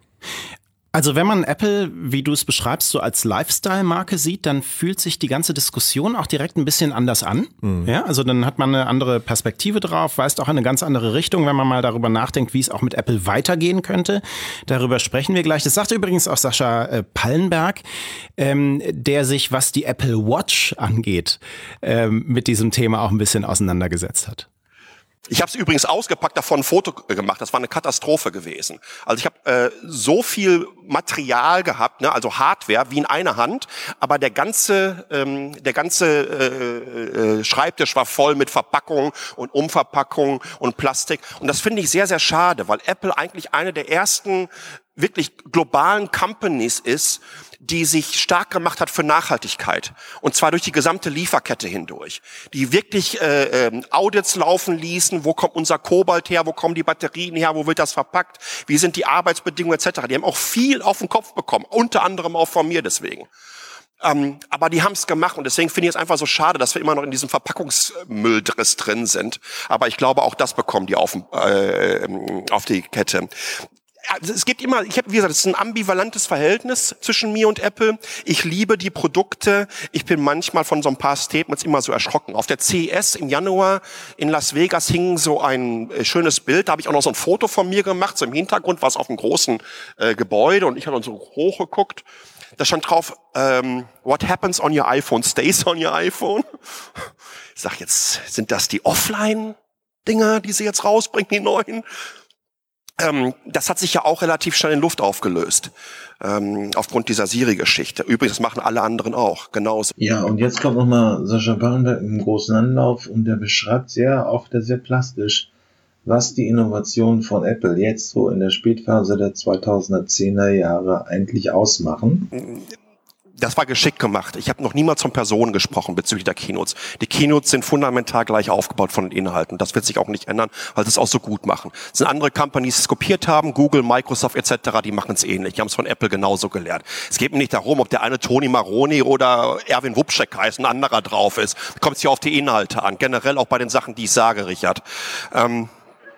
Also wenn man Apple, wie du es beschreibst, so als Lifestyle-Marke sieht, dann fühlt sich die ganze Diskussion auch direkt ein bisschen anders an. Mhm. Ja, also dann hat man eine andere Perspektive drauf, weist auch in eine ganz andere Richtung, wenn man mal darüber nachdenkt, wie es auch mit Apple weitergehen könnte. Darüber sprechen wir gleich. Das sagte übrigens auch Sascha äh, Pallenberg, ähm, der sich, was die Apple Watch angeht, ähm, mit diesem Thema auch ein bisschen auseinandergesetzt hat. Ich habe es übrigens ausgepackt, davon ein Foto gemacht. Das war eine Katastrophe gewesen. Also ich habe äh, so viel Material gehabt, ne, also Hardware wie in einer Hand, aber der ganze ähm, der ganze äh, äh, Schreibtisch war voll mit Verpackung und Umverpackung und Plastik. Und das finde ich sehr, sehr schade, weil Apple eigentlich eine der ersten wirklich globalen Companies ist, die sich stark gemacht hat für Nachhaltigkeit. Und zwar durch die gesamte Lieferkette hindurch. Die wirklich äh, äh, Audits laufen ließen, wo kommt unser Kobalt her, wo kommen die Batterien her, wo wird das verpackt, wie sind die Arbeitsbedingungen et cetera. Die haben auch viel auf den Kopf bekommen, unter anderem auch von mir deswegen. Ähm, aber die haben es gemacht und deswegen finde ich es einfach so schade, dass wir immer noch in diesem Verpackungsmülldriss drin sind. Aber ich glaube, auch das bekommen die auf, äh, auf die Kette. Also es gibt immer, ich habe, wie gesagt, es ist ein ambivalentes Verhältnis zwischen mir und Apple. Ich liebe die Produkte. Ich bin manchmal von so ein paar Statements immer so erschrocken. Auf der C E S im Januar in Las Vegas hing so ein äh, schönes Bild. Da habe ich auch noch so ein Foto von mir gemacht. So im Hintergrund war es auf einem großen äh, Gebäude und ich habe dann so hochgeguckt. Da stand drauf, ähm, what happens on your iPhone stays on your iPhone. Ich sag jetzt, sind das die Offline-Dinger, die sie jetzt rausbringen, die neuen? Ähm, das hat sich ja auch relativ schnell in Luft aufgelöst, ähm, aufgrund dieser Siri-Geschichte. Übrigens, das machen alle anderen auch, genauso. Ja, und jetzt kommt nochmal Sascha Pallenberg im großen Anlauf und der beschreibt sehr, auch der sehr plastisch, was die Innovationen von Apple jetzt so in der Spätphase der zweitausendzehner Jahre eigentlich ausmachen. Das war geschickt gemacht. Ich habe noch niemals von Personen gesprochen bezüglich der Keynotes. Die Keynotes sind fundamental gleich aufgebaut von den Inhalten. Das wird sich auch nicht ändern, weil sie es auch so gut machen. Es sind andere Companies, die es kopiert haben, Google, Microsoft et cetera, die machen es ähnlich. Die haben es von Apple genauso gelernt. Es geht mir nicht darum, ob der eine Tony Maroni oder Erwin Wubschek heißt, ein anderer drauf ist. Kommt es hier auf die Inhalte an. Generell auch bei den Sachen, die ich sage, Richard. Ähm,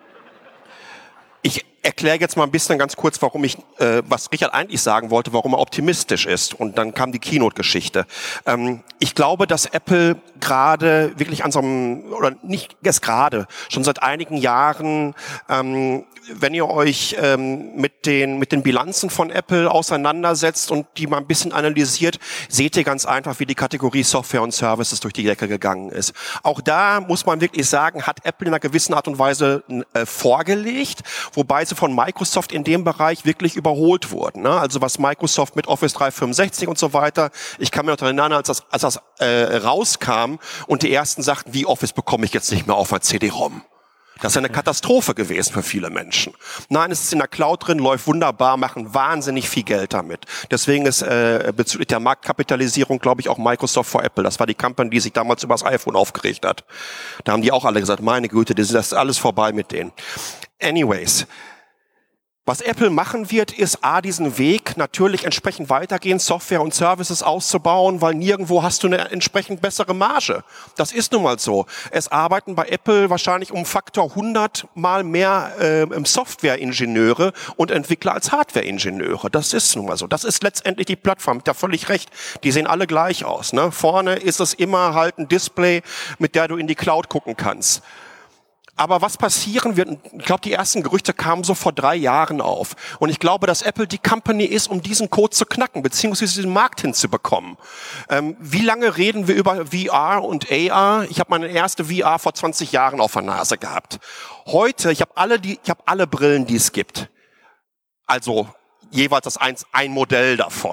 ich erkläre jetzt mal ein bisschen ganz kurz, warum ich, äh, was Richard eigentlich sagen wollte, warum er optimistisch ist. Und dann kam die Keynote-Geschichte. Ähm, ich glaube, dass Apple gerade wirklich an so einem, oder nicht erst gerade, schon seit einigen Jahren, ähm, wenn ihr euch ähm, mit den mit den Bilanzen von Apple auseinandersetzt und die mal ein bisschen analysiert, seht ihr ganz einfach, wie die Kategorie Software und Services durch die Decke gegangen ist. Auch da muss man wirklich sagen, hat Apple in einer gewissen Art und Weise äh, vorgelegt, wobei sie von Microsoft in dem Bereich wirklich überholt wurden. Ne? Also was Microsoft mit Office dreihundertfünfundsechzig und so weiter, ich kann mir noch daran erinnern, als das, als das äh, rauskam und die ersten sagten, wie Office bekomme ich jetzt nicht mehr auf ein C D-ROM. Das ist eine Katastrophe gewesen für viele Menschen. Nein, es ist in der Cloud drin, läuft wunderbar, machen wahnsinnig viel Geld damit. Deswegen ist äh, bezüglich der Marktkapitalisierung, glaube ich, auch Microsoft vor Apple. Das war die Company, die sich damals über das iPhone aufgeregt hat. Da haben die auch alle gesagt, meine Güte, das ist alles vorbei mit denen. Anyways. Was Apple machen wird, ist A, diesen Weg natürlich entsprechend weitergehen, Software und Services auszubauen, weil nirgendwo hast du eine entsprechend bessere Marge. Das ist nun mal so. Es arbeiten bei Apple wahrscheinlich um Faktor hundert mal mehr äh, Software-Ingenieure und Entwickler als Hardware-Ingenieure. Das ist nun mal so. Das ist letztendlich die Plattform. Ich habe völlig recht. Die sehen alle gleich aus. Ne? Vorne ist es immer halt ein Display, mit der du in die Cloud gucken kannst. Aber was passieren wird, ich glaube, die ersten Gerüchte kamen so vor drei Jahren auf. Und ich glaube, dass Apple die Company ist, um diesen Code zu knacken, beziehungsweise diesen Markt hinzubekommen. Ähm, wie lange reden wir über V R und A R? Ich habe meine erste V R vor zwanzig Jahren auf der Nase gehabt. Heute, ich habe alle, die, ich habe alle Brillen, die es gibt. Also jeweils das eins, ein Modell davon.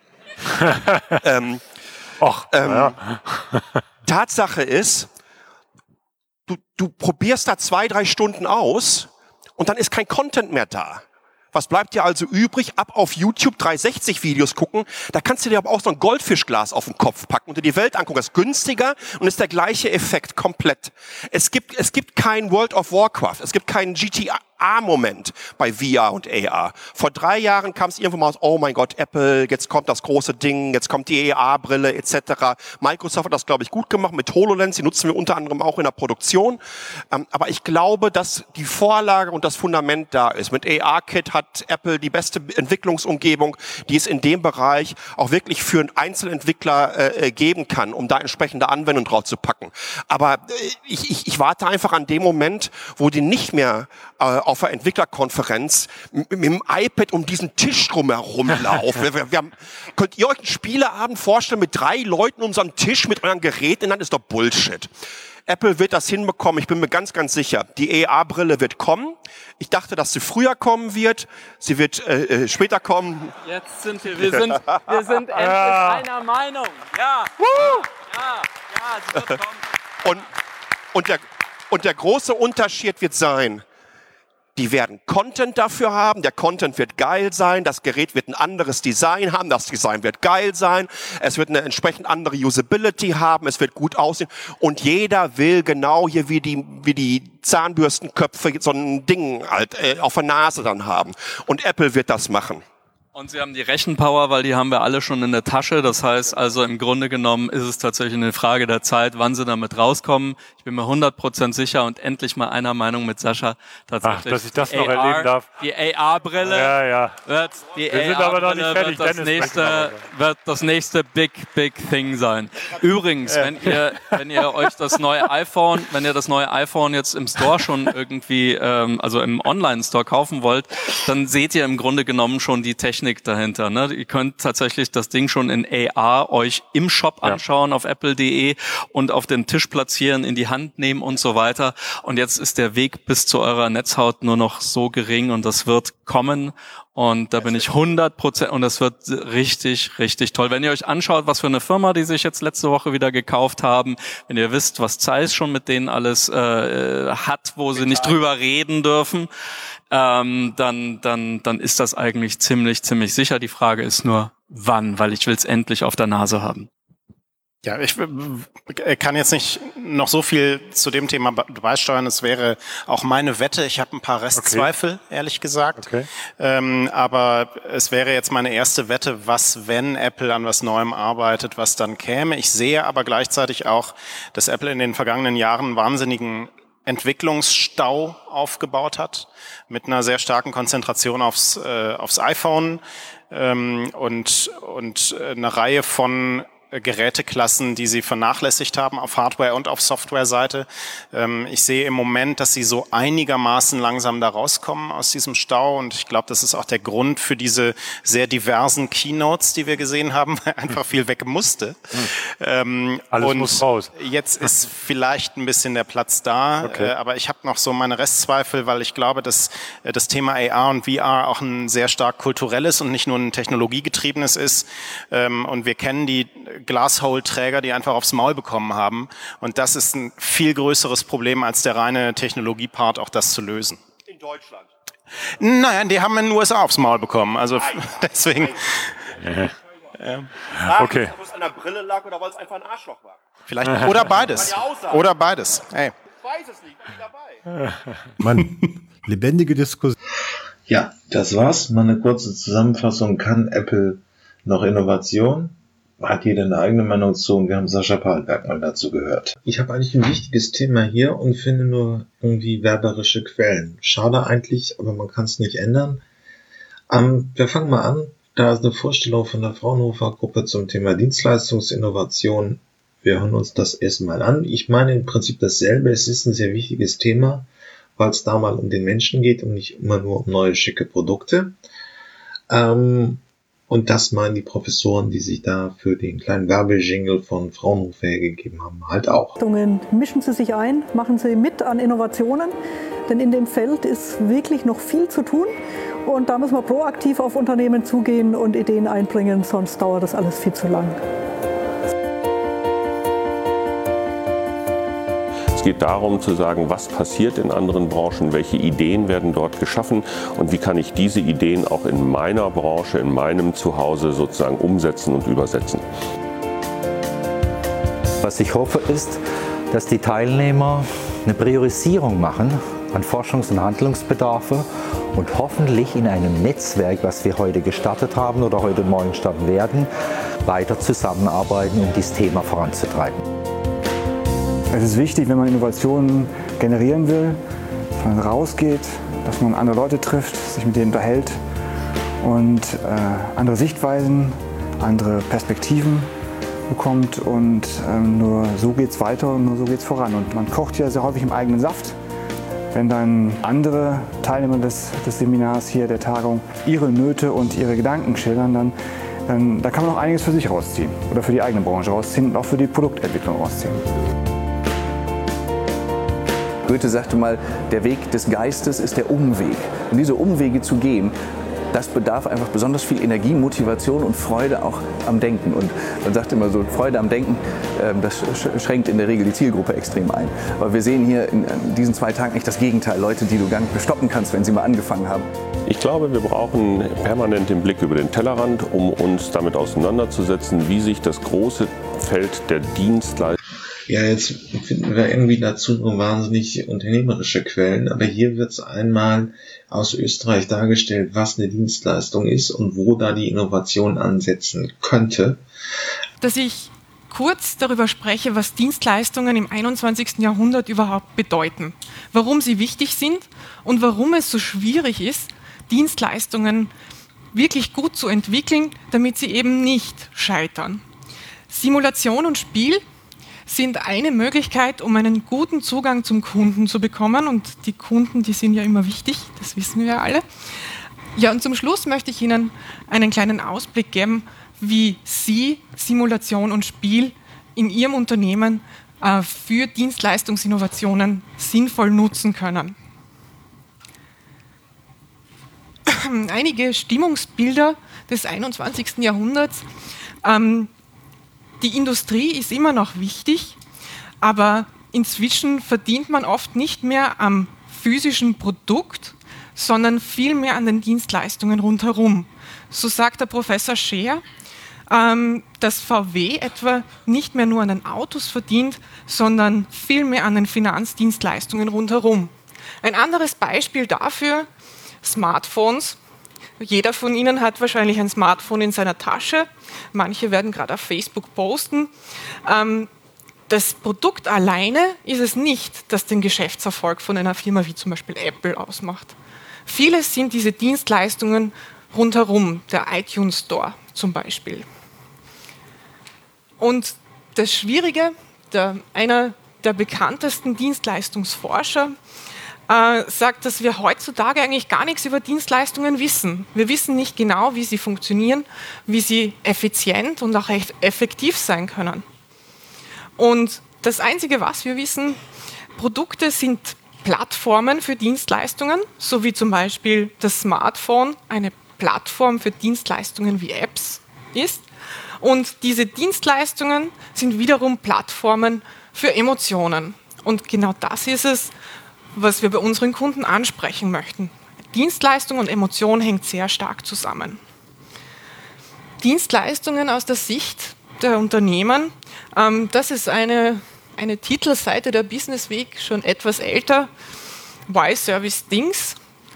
ähm, Och, ähm, ja. Tatsache ist, Du, du probierst da zwei, drei Stunden aus und dann ist kein Content mehr da. Was bleibt dir also übrig? Ab auf YouTube dreihundertsechzig Videos gucken. Da kannst du dir aber auch so ein Goldfischglas auf den Kopf packen und dir die Welt angucken. Das ist günstiger und ist der gleiche Effekt komplett. Es gibt, es gibt kein World of Warcraft. Es gibt keinen G T A-Moment bei V R und A R. Vor drei Jahren kam es irgendwann mal aus, oh mein Gott, Apple, jetzt kommt das große Ding, jetzt kommt die A R-Brille et cetera. Microsoft hat das, glaube ich, gut gemacht mit HoloLens. Die nutzen wir unter anderem auch in der Produktion. Ähm, aber ich glaube, dass die Vorlage und das Fundament da ist. Mit A R-Kit hat Apple die beste Entwicklungsumgebung, die es in dem Bereich auch wirklich für einen Einzelentwickler äh, geben kann, um da entsprechende Anwendungen drauf zu packen. Aber äh, ich, ich, ich warte einfach an dem Moment, wo die nicht mehr äh, auf der Entwicklerkonferenz mit, mit dem iPad um diesen Tisch drumherum laufen. wir, wir, wir haben, könnt ihr euch einen Spieleabend vorstellen mit drei Leuten um so einen Tisch mit euren Geräten? Dann ist doch Bullshit. Apple wird das hinbekommen, ich bin mir ganz, ganz sicher. Die A R-Brille wird kommen. Ich dachte, dass sie früher kommen wird. Sie wird äh, später kommen. Jetzt sind wir, wir sind, wir sind endlich einer Meinung. Ja, ja, ja, sie wird kommen. Und, und, der, und der große Unterschied wird sein, die werden Content dafür haben, der Content wird geil sein, das Gerät wird ein anderes Design haben, das Design wird geil sein, es wird eine entsprechend andere Usability haben, es wird gut aussehen und jeder will genau hier wie die, wie die Zahnbürstenköpfe so ein Ding halt äh, auf der Nase dann haben und Apple wird das machen. Und sie haben die Rechenpower, weil die haben wir alle schon in der Tasche. Das heißt also, im Grunde genommen ist es tatsächlich eine Frage der Zeit, wann sie damit rauskommen. Ich bin mir hundert Prozent sicher und endlich mal einer Meinung mit Sascha. Tatsächlich. Ach, dass ich das noch A R, erleben darf. Die A R-Brille ja, ja. wird, die wir sind aber noch nicht A R-Brille fertig. wird das, nächste, wird das nächste Big, Big Thing sein. Übrigens, wenn ihr, wenn ihr euch das neue iPhone, wenn ihr das neue iPhone jetzt im Store schon irgendwie, ähm, also im Online-Store kaufen wollt, dann seht ihr im Grunde genommen schon die Technik dahinter. Ne? Ihr könnt tatsächlich das Ding schon in A R euch im Shop anschauen, ja, auf apple punkt de und auf den Tisch platzieren, in die Hand nehmen und so weiter. Und jetzt ist der Weg bis zu eurer Netzhaut nur noch so gering und das wird kommen. Und da bin ich hundert Prozent und das wird richtig, richtig toll. Wenn ihr euch anschaut, was für eine Firma die sich jetzt letzte Woche wieder gekauft haben, wenn ihr wisst, was Zeiss schon mit denen alles äh, hat, wo sie nicht drüber reden dürfen, ähm, dann, dann, dann ist das eigentlich ziemlich, ziemlich sicher. Die Frage ist nur, wann, weil ich will es endlich auf der Nase haben. Ja, ich kann jetzt nicht noch so viel zu dem Thema beisteuern. Es wäre auch meine Wette. Ich habe ein paar Restzweifel, okay, ehrlich gesagt. Okay. Ähm, aber es wäre jetzt meine erste Wette, was, wenn Apple an was Neuem arbeitet, was dann käme. Ich sehe aber gleichzeitig auch, dass Apple in den vergangenen Jahren einen wahnsinnigen Entwicklungsstau aufgebaut hat, mit einer sehr starken Konzentration aufs, äh, aufs iPhone ähm, und, und eine Reihe von Geräteklassen, die sie vernachlässigt haben auf Hardware- und auf Software-Seite. Ähm, ich sehe im Moment, dass sie so einigermaßen langsam da rauskommen aus diesem Stau und ich glaube, das ist auch der Grund für diese sehr diversen Keynotes, die wir gesehen haben, weil einfach viel weg musste. Ähm, Alles und muss raus. Jetzt ist vielleicht ein bisschen der Platz da, okay, äh, aber ich habe noch so meine Restzweifel, weil ich glaube, dass äh, das Thema A R und V R auch ein sehr stark kulturelles und nicht nur ein technologiegetriebenes ist. Ähm, und wir kennen die Glasshole-Träger, die einfach aufs Maul bekommen haben. Und das ist ein viel größeres Problem als der reine Technologiepart, auch das zu lösen. In Deutschland? Nein, die haben in den U S A aufs Maul bekommen. Also Nein. deswegen. Nein. Ja. Okay. Ob es an der Brille lag oder weil es einfach ein Arschloch war. Vielleicht oder beides. Oder beides. Hey. Ich weiß es nicht, bin dabei. Mann, lebendige Diskussion. Ja, das war's. Mal eine kurze Zusammenfassung. Kann Apple noch Innovation? Hat jeder eine eigene Meinung zu und wir haben Sascha Pallenberg mal dazu gehört. Ich habe eigentlich ein wichtiges Thema hier und finde nur irgendwie werberische Quellen. Schade eigentlich, aber man kann es nicht ändern. Ähm, wir fangen mal an. Da ist eine Vorstellung von der Fraunhofer Gruppe zum Thema Dienstleistungsinnovation. Wir hören uns das erstmal an. Ich meine im Prinzip dasselbe. Es ist ein sehr wichtiges Thema, weil es da mal um den Menschen geht und nicht immer nur um neue schicke Produkte. Ähm, Und das meinen die Professoren, die sich da für den kleinen Werbejingle von Fraunhofer hergegeben haben, halt auch. Mischen Sie sich ein, machen Sie mit an Innovationen, denn in dem Feld ist wirklich noch viel zu tun. Und da müssen wir proaktiv auf Unternehmen zugehen und Ideen einbringen, sonst dauert das alles viel zu lang. Es geht darum zu sagen, was passiert in anderen Branchen, welche Ideen werden dort geschaffen und wie kann ich diese Ideen auch in meiner Branche, in meinem Zuhause sozusagen umsetzen und übersetzen. Was ich hoffe ist, dass die Teilnehmer eine Priorisierung machen an Forschungs- und Handlungsbedarfe und hoffentlich in einem Netzwerk, was wir heute gestartet haben oder heute Morgen starten werden, weiter zusammenarbeiten, um dieses Thema voranzutreiben. Es ist wichtig, wenn man Innovationen generieren will, dass man rausgeht, dass man andere Leute trifft, sich mit denen unterhält und äh, andere Sichtweisen, andere Perspektiven bekommt und ähm, nur so geht es weiter und nur so geht es voran. Und man kocht ja sehr häufig im eigenen Saft. Wenn dann andere Teilnehmer des, des Seminars hier, der Tagung, ihre Nöte und ihre Gedanken schildern, dann, dann da kann man auch einiges für sich rausziehen oder für die eigene Branche rausziehen und auch für die Produktentwicklung rausziehen. Goethe sagte mal, der Weg des Geistes ist der Umweg. Und diese Umwege zu gehen, das bedarf einfach besonders viel Energie, Motivation und Freude auch am Denken. Und man sagt immer so, Freude am Denken, das schränkt in der Regel die Zielgruppe extrem ein. Aber wir sehen hier in diesen zwei Tagen echt das Gegenteil. Leute, die du gar nicht bestoppen kannst, wenn sie mal angefangen haben. Ich glaube, wir brauchen permanent den Blick über den Tellerrand, um uns damit auseinanderzusetzen, wie sich das große Feld der Dienstleistungen. Ja, jetzt finden wir irgendwie dazu nur wahnsinnig unternehmerische Quellen, aber hier wird es einmal aus Österreich dargestellt, was eine Dienstleistung ist und wo da die Innovation ansetzen könnte. Dass ich kurz darüber spreche, was Dienstleistungen im einundzwanzigsten Jahrhundert überhaupt bedeuten, warum sie wichtig sind und warum es so schwierig ist, Dienstleistungen wirklich gut zu entwickeln, damit sie eben nicht scheitern. Simulation und Spiel sind eine Möglichkeit, um einen guten Zugang zum Kunden zu bekommen. Und die Kunden, die sind ja immer wichtig, das wissen wir alle. Ja, und zum Schluss möchte ich Ihnen einen kleinen Ausblick geben, wie Sie Simulation und Spiel in Ihrem Unternehmen äh, für Dienstleistungsinnovationen sinnvoll nutzen können. Einige Stimmungsbilder des einundzwanzigsten Jahrhunderts. Ähm, die Industrie ist immer noch wichtig, aber inzwischen verdient man oft nicht mehr am physischen Produkt, sondern vielmehr an den Dienstleistungen rundherum. So sagt der Professor Scheer, ähm, dass V W etwa nicht mehr nur an den Autos verdient, sondern vielmehr an den Finanzdienstleistungen rundherum. Ein anderes Beispiel dafür: Smartphones. Jeder von Ihnen hat wahrscheinlich ein Smartphone in seiner Tasche. Manche werden gerade auf Facebook posten. Ähm, das Produkt alleine ist es nicht, das den Geschäftserfolg von einer Firma wie zum Beispiel Apple ausmacht. Vieles sind diese Dienstleistungen rundherum, der iTunes Store zum Beispiel. Und das Schwierige, der, einer der bekanntesten Dienstleistungsforscher, äh, sagt, dass wir heutzutage eigentlich gar nichts über Dienstleistungen wissen. Wir wissen nicht genau, wie sie funktionieren, wie sie effizient und auch echt effektiv sein können. Und das Einzige, was wir wissen, Produkte sind Plattformen für Dienstleistungen, so wie zum Beispiel das Smartphone eine Plattform für Dienstleistungen wie Apps ist. Und diese Dienstleistungen sind wiederum Plattformen für Emotionen. Und genau das ist es, was wir bei unseren Kunden ansprechen möchten. Dienstleistung und Emotion hängt sehr stark zusammen. Dienstleistungen aus der Sicht der Unternehmen, ähm, das ist eine, eine Titelseite der Business Week, schon etwas älter, Why Service Things.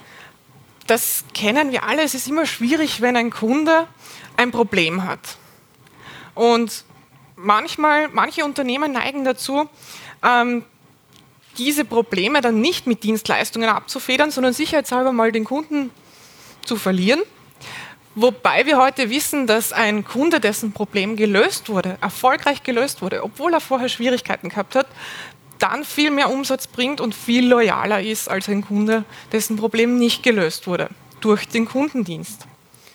Das kennen wir alle, es ist immer schwierig, wenn ein Kunde ein Problem hat. Und manchmal, manche Unternehmen neigen dazu, ähm, diese Probleme dann nicht mit Dienstleistungen abzufedern, sondern sicherheitshalber mal den Kunden zu verlieren. Wobei wir heute wissen, dass ein Kunde, dessen Problem gelöst wurde, erfolgreich gelöst wurde, obwohl er vorher Schwierigkeiten gehabt hat, dann viel mehr Umsatz bringt und viel loyaler ist als ein Kunde, dessen Problem nicht gelöst wurde durch den Kundendienst.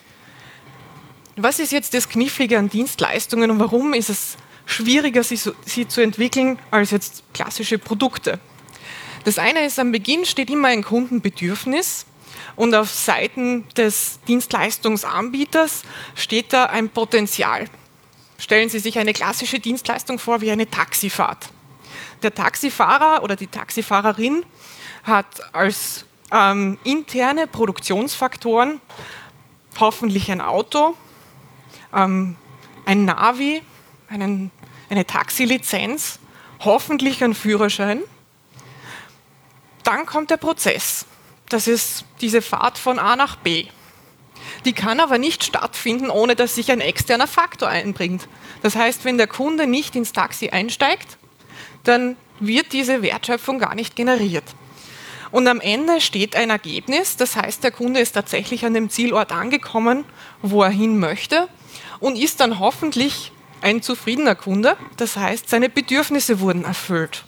Was ist jetzt das Knifflige an Dienstleistungen und warum ist es schwieriger, sie, sie zu entwickeln, als jetzt klassische Produkte? Das eine ist, am Beginn steht immer ein Kundenbedürfnis und auf Seiten des Dienstleistungsanbieters steht da ein Potenzial. Stellen Sie sich eine klassische Dienstleistung vor wie eine Taxifahrt. Der Taxifahrer oder die Taxifahrerin hat als ähm, interne Produktionsfaktoren hoffentlich ein Auto, ähm, ein Navi, einen, eine Taxilizenz, hoffentlich einen Führerschein. Dann kommt der Prozess. Das ist diese Fahrt von A nach B. Die kann aber nicht stattfinden, ohne dass sich ein externer Faktor einbringt. Das heißt, wenn der Kunde nicht ins Taxi einsteigt, dann wird diese Wertschöpfung gar nicht generiert. Und am Ende steht ein Ergebnis, das heißt, der Kunde ist tatsächlich an dem Zielort angekommen, wo er hin möchte und ist dann hoffentlich ein zufriedener Kunde, das heißt, seine Bedürfnisse wurden erfüllt.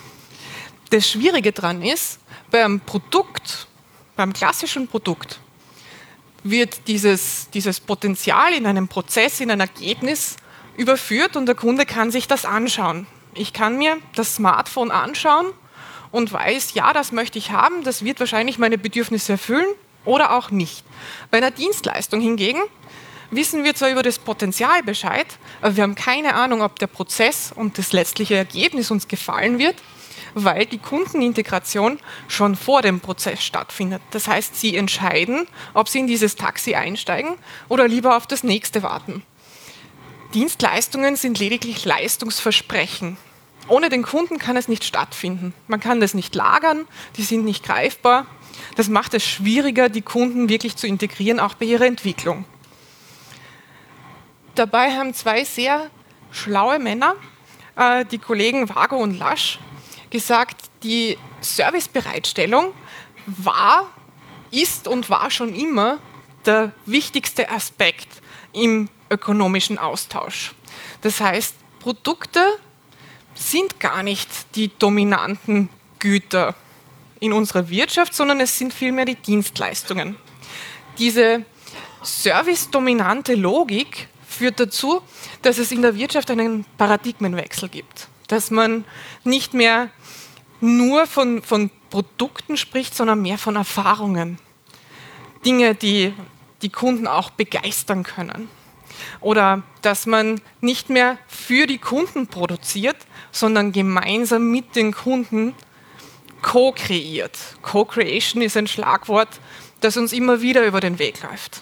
Das Schwierige daran ist, beim Produkt, beim klassischen Produkt, wird dieses, dieses Potenzial in einem Prozess, in ein Ergebnis überführt und der Kunde kann sich das anschauen. Ich kann mir das Smartphone anschauen und weiß, ja, das möchte ich haben, das wird wahrscheinlich meine Bedürfnisse erfüllen oder auch nicht. Bei einer Dienstleistung hingegen wissen wir zwar über das Potenzial Bescheid, aber wir haben keine Ahnung, ob der Prozess und das letztliche Ergebnis uns gefallen wird, weil die Kundenintegration schon vor dem Prozess stattfindet. Das heißt, Sie entscheiden, ob Sie in dieses Taxi einsteigen oder lieber auf das nächste warten. Dienstleistungen sind lediglich Leistungsversprechen. ohne den Kunden kann es nicht stattfinden. Man kann das nicht lagern, die sind nicht greifbar. Das macht es schwieriger, die Kunden wirklich zu integrieren, auch bei ihrer Entwicklung. Dabei haben zwei sehr schlaue Männer, äh, die Kollegen Vago und Lasch, gesagt, die Servicebereitstellung war, ist und war schon immer der wichtigste Aspekt im ökonomischen Austausch. Das heißt, Produkte sind gar nicht die dominanten Güter in unserer Wirtschaft, sondern es sind vielmehr die Dienstleistungen. Diese servicedominante Logik führt dazu, dass es in der Wirtschaft einen Paradigmenwechsel gibt. Dass man nicht mehr nur von, von Produkten spricht, sondern mehr von Erfahrungen. Dinge, die die Kunden auch begeistern können. Oder dass man nicht mehr für die Kunden produziert, sondern gemeinsam mit den Kunden co-kreiert. Co-creation ist ein Schlagwort, das uns immer wieder über den Weg läuft.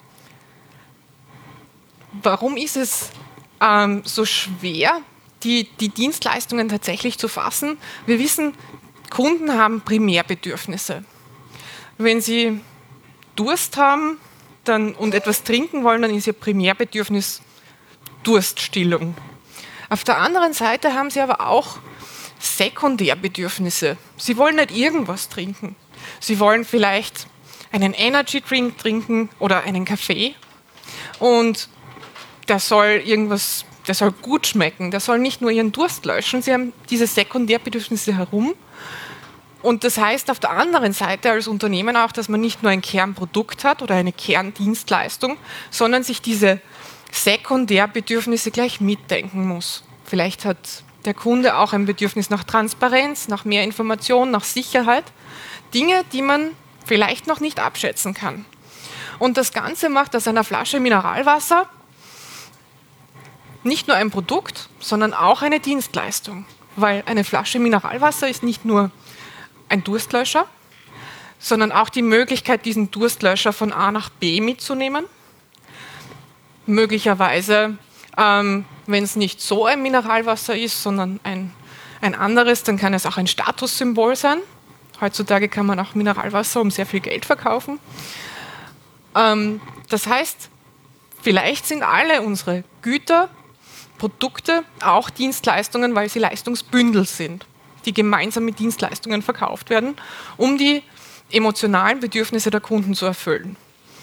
Warum ist es ähm, so schwer, die, die Dienstleistungen tatsächlich zu fassen? Wir wissen, Kunden haben Primärbedürfnisse. Wenn sie Durst haben dann, und etwas trinken wollen, dann ist ihr Primärbedürfnis Durststillung. Auf der anderen Seite haben sie aber auch Sekundärbedürfnisse. Sie wollen nicht irgendwas trinken. Sie wollen vielleicht einen Energy Drink trinken oder einen Kaffee. Und der soll irgendwas, der soll gut schmecken. Der soll nicht nur ihren Durst löschen. Sie haben diese Sekundärbedürfnisse herum. Und das heißt auf der anderen Seite als Unternehmen auch, dass man nicht nur ein Kernprodukt hat oder eine Kerndienstleistung, sondern sich diese Sekundärbedürfnisse gleich mitdenken muss. Vielleicht hat der Kunde auch ein Bedürfnis nach Transparenz, nach mehr Information, nach Sicherheit. Dinge, die man vielleicht noch nicht abschätzen kann. Und das Ganze macht aus einer Flasche Mineralwasser nicht nur ein Produkt, sondern auch eine Dienstleistung. Weil eine Flasche Mineralwasser ist nicht nur ein Durstlöscher, sondern auch die Möglichkeit, diesen Durstlöscher von A nach B mitzunehmen. Möglicherweise, ähm, wenn es nicht so ein Mineralwasser ist, sondern ein, ein anderes, dann kann es auch ein Statussymbol sein. Heutzutage kann man auch Mineralwasser um sehr viel Geld verkaufen. Ähm, das heißt, vielleicht sind alle unsere Güter, Produkte auch Dienstleistungen, weil sie Leistungsbündel sind, die gemeinsam mit Dienstleistungen verkauft werden, um die emotionalen Bedürfnisse der Kunden zu erfüllen.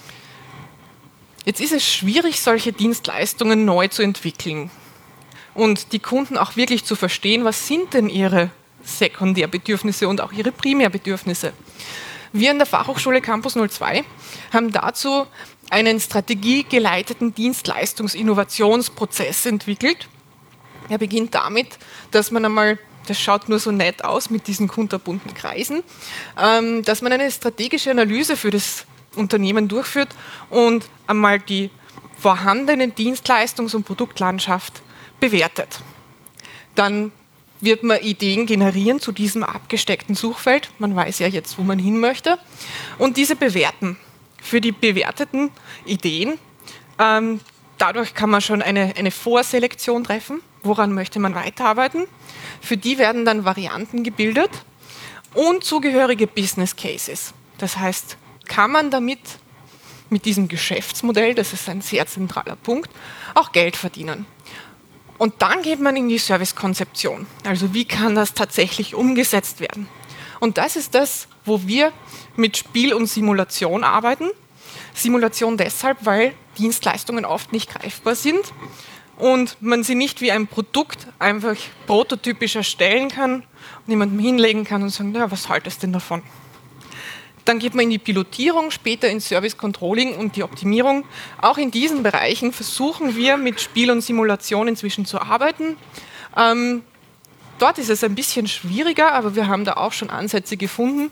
Jetzt ist es schwierig, solche Dienstleistungen neu zu entwickeln und die Kunden auch wirklich zu verstehen, was sind denn ihre Sekundärbedürfnisse und auch ihre Primärbedürfnisse. Wir in der Fachhochschule Campus null zwei haben dazu einen strategiegeleiteten Dienstleistungsinnovationsprozess entwickelt. Er beginnt damit, dass man einmal, das schaut nur so nett aus mit diesen kunterbunten Kreisen, ähm, dass man eine strategische Analyse für das Unternehmen durchführt und einmal die vorhandene Dienstleistungs- und Produktlandschaft bewertet. Dann wird man Ideen generieren zu diesem abgesteckten Suchfeld. Man weiß ja jetzt, wo man hin möchte. Und diese bewerten. Für die bewerteten Ideen, ähm, dadurch kann man schon eine, eine Vorselektion treffen. Woran möchte man weiterarbeiten? Für die werden dann Varianten gebildet und zugehörige Business Cases. Das heißt, kann man damit, mit diesem Geschäftsmodell, das ist ein sehr zentraler Punkt, auch Geld verdienen. Und dann geht man in die Servicekonzeption. Also wie kann das tatsächlich umgesetzt werden? Und das ist das, wo wir mit Spiel und Simulation arbeiten. Simulation deshalb, weil Dienstleistungen oft nicht greifbar sind und man sie nicht wie ein Produkt einfach prototypisch erstellen kann und jemandem hinlegen kann und sagen, ja, was haltest du denn davon? Dann geht man in die Pilotierung, später ins Service Controlling und die Optimierung. Auch in diesen Bereichen versuchen wir mit Spiel und Simulation inzwischen zu arbeiten. Ähm, dort ist es ein bisschen schwieriger, aber wir haben da auch schon Ansätze gefunden.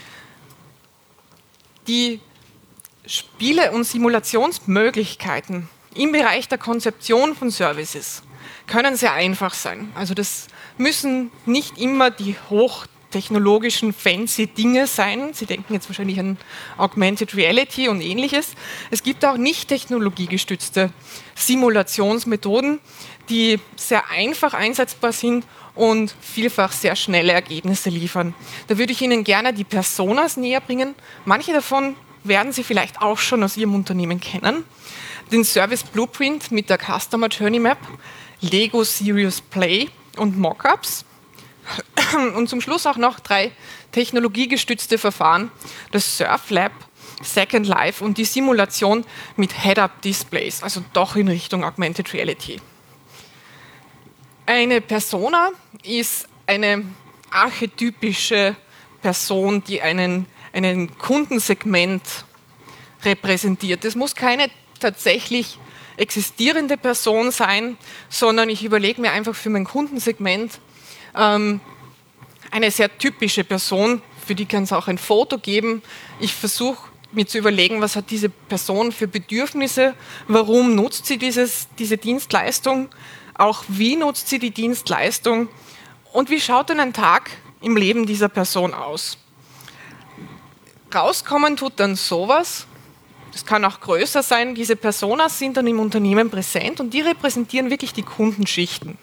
Die Spiele- und Simulationsmöglichkeiten im Bereich der Konzeption von Services können sehr einfach sein. Also das müssen nicht immer die hochtechnologischen, fancy Dinge sein. Sie denken jetzt wahrscheinlich an Augmented Reality und Ähnliches. Es gibt auch nicht technologiegestützte Simulationsmethoden, die sehr einfach einsetzbar sind und vielfach sehr schnelle Ergebnisse liefern. Da würde ich Ihnen gerne die Personas näher bringen. Manche davon werden Sie vielleicht auch schon aus Ihrem Unternehmen kennen. Den Service Blueprint mit der Customer Journey Map, Lego Serious Play und Mockups. Und zum Schluss auch noch drei technologiegestützte Verfahren, das Surf Lab, Second Life und die Simulation mit Head-Up-Displays, also doch in Richtung Augmented Reality. Eine Persona ist eine archetypische Person, die einen, einen Kundensegment repräsentiert. Es muss keine tatsächlich existierende Person sein, sondern ich überlege mir einfach für mein Kundensegment ähm, eine sehr typische Person, für die kann es auch ein Foto geben. Ich versuche mir zu überlegen, was hat diese Person für Bedürfnisse, warum nutzt sie dieses, diese Dienstleistung, auch wie nutzt sie die Dienstleistung und wie schaut denn ein Tag im Leben dieser Person aus. Rauskommen tut dann sowas, das kann auch größer sein, diese Personas sind dann im Unternehmen präsent und die repräsentieren wirklich die Kundenschichten.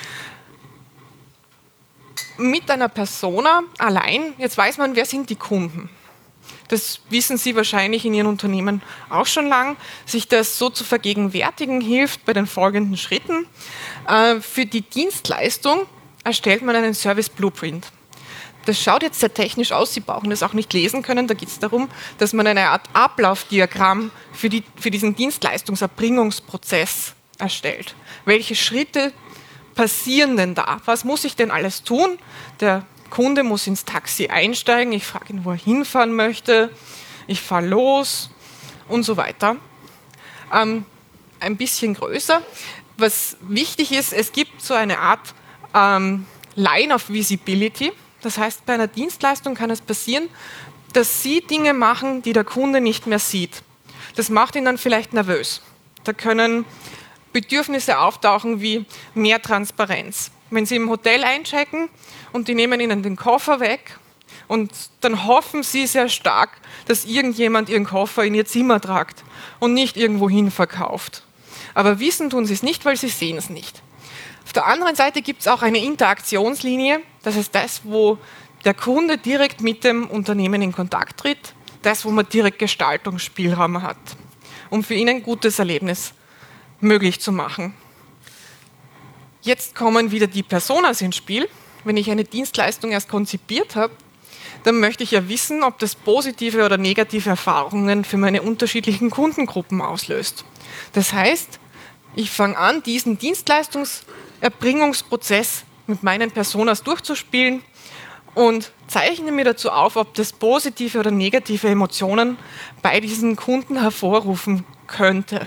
Mit einer Persona allein, jetzt weiß man, wer sind die Kunden. Das wissen Sie wahrscheinlich in Ihren Unternehmen auch schon lang. Sich das so zu vergegenwärtigen, hilft bei den folgenden Schritten. Äh, für die Dienstleistung erstellt man einen Service Blueprint. Das schaut jetzt sehr technisch aus, Sie brauchen das auch nicht lesen können. Da geht es darum, dass man eine Art Ablaufdiagramm für, die, für diesen Dienstleistungserbringungsprozess erstellt. Welche Schritte passieren denn da? Was muss ich denn alles tun? Der Kunde muss ins Taxi einsteigen, ich frage ihn, wo er hinfahren möchte, ich fahre los und so weiter. Ähm, ein bisschen größer. Was wichtig ist, es gibt so eine Art ähm, Line of Visibility. Das heißt, bei einer Dienstleistung kann es passieren, dass Sie Dinge machen, die der Kunde nicht mehr sieht. Das macht ihn dann vielleicht nervös. Da können Bedürfnisse auftauchen wie mehr Transparenz. Wenn Sie im Hotel einchecken und die nehmen Ihnen den Koffer weg und dann hoffen Sie sehr stark, dass irgendjemand Ihren Koffer in Ihr Zimmer tragt und nicht irgendwohin verkauft. Aber wissen tun Sie es nicht, weil Sie sehen es nicht. Auf der anderen Seite gibt es auch eine Interaktionslinie, das ist das, wo der Kunde direkt mit dem Unternehmen in Kontakt tritt, das, wo man direkt Gestaltungsspielraum hat, um für ihn ein gutes Erlebnis möglich zu machen. Jetzt kommen wieder die Personas ins Spiel. Wenn ich eine Dienstleistung erst konzipiert habe, dann möchte ich ja wissen, ob das positive oder negative Erfahrungen für meine unterschiedlichen Kundengruppen auslöst. Das heißt, ich fange an, diesen Dienstleistungserbringungsprozess mit meinen Personas durchzuspielen und zeichne mir dazu auf, ob das positive oder negative Emotionen bei diesen Kunden hervorrufen könnte.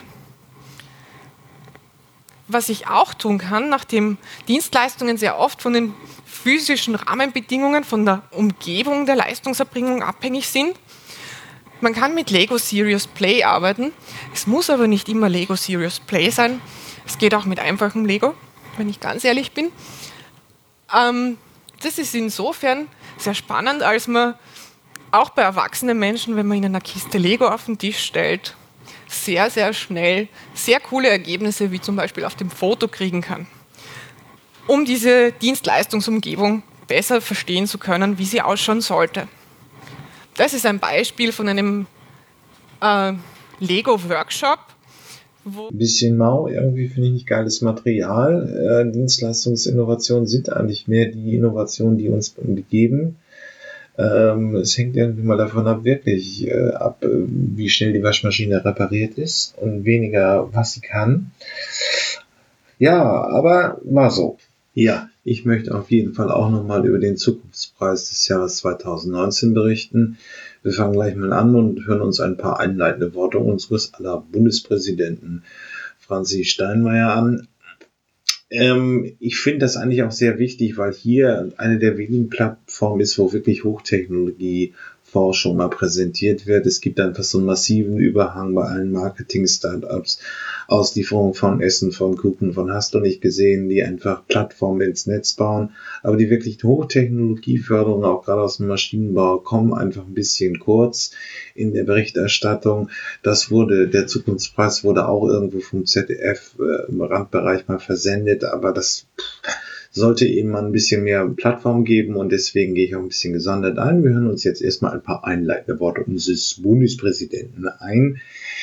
Was ich auch tun kann, nachdem Dienstleistungen sehr oft von den physischen Rahmenbedingungen, von der Umgebung der Leistungserbringung abhängig sind, man kann mit Lego Serious Play arbeiten. Es muss aber nicht immer Lego Serious Play sein. Es geht auch mit einfachem Lego, wenn ich ganz ehrlich bin. Ähm, das ist insofern sehr spannend, als man auch bei erwachsenen Menschen, wenn man ihnen eine Kiste Lego auf den Tisch stellt, sehr, sehr schnell sehr coole Ergebnisse wie zum Beispiel auf dem Foto kriegen kann, um diese Dienstleistungsumgebung besser verstehen zu können, wie sie ausschauen sollte. Das ist ein Beispiel von einem äh, Lego-Workshop. Ein bisschen mau, irgendwie finde ich nicht geiles Material. Äh, Dienstleistungsinnovationen sind eigentlich mehr die Innovationen, die uns begeben. Ähm, es hängt irgendwie mal davon ab, wirklich äh, ab, äh, wie schnell die Waschmaschine repariert ist und weniger, was sie kann. Ja, aber war so. Ja, ich möchte auf jeden Fall auch nochmal über den Zukunftspreis des Jahres zweitausendneunzehn berichten. Wir fangen gleich mal an und hören uns ein paar einleitende Worte unseres aller Bundespräsidenten Franzi Steinmeier an. Ähm, ich finde das eigentlich auch sehr wichtig, weil hier eine der wenigen Plattformen ist, wo wirklich Hochtechnologie-Forschung mal präsentiert wird. Es gibt einfach so einen massiven Überhang bei allen Marketing-Startups, Auslieferung von Essen, von Kuchen, von hast du nicht gesehen, die einfach Plattformen ins Netz bauen. Aber die wirklich Hochtechnologieförderung, auch gerade aus dem Maschinenbau, kommen einfach ein bisschen kurz in der Berichterstattung. Das wurde, der Zukunftspreis wurde auch irgendwo vom Z D F äh, im Randbereich mal versendet, aber das sollte eben mal ein bisschen mehr Plattform geben und deswegen gehe ich auch ein bisschen gesondert ein. Wir hören uns jetzt erstmal ein paar einleitende Worte unseres Bundespräsidenten ein.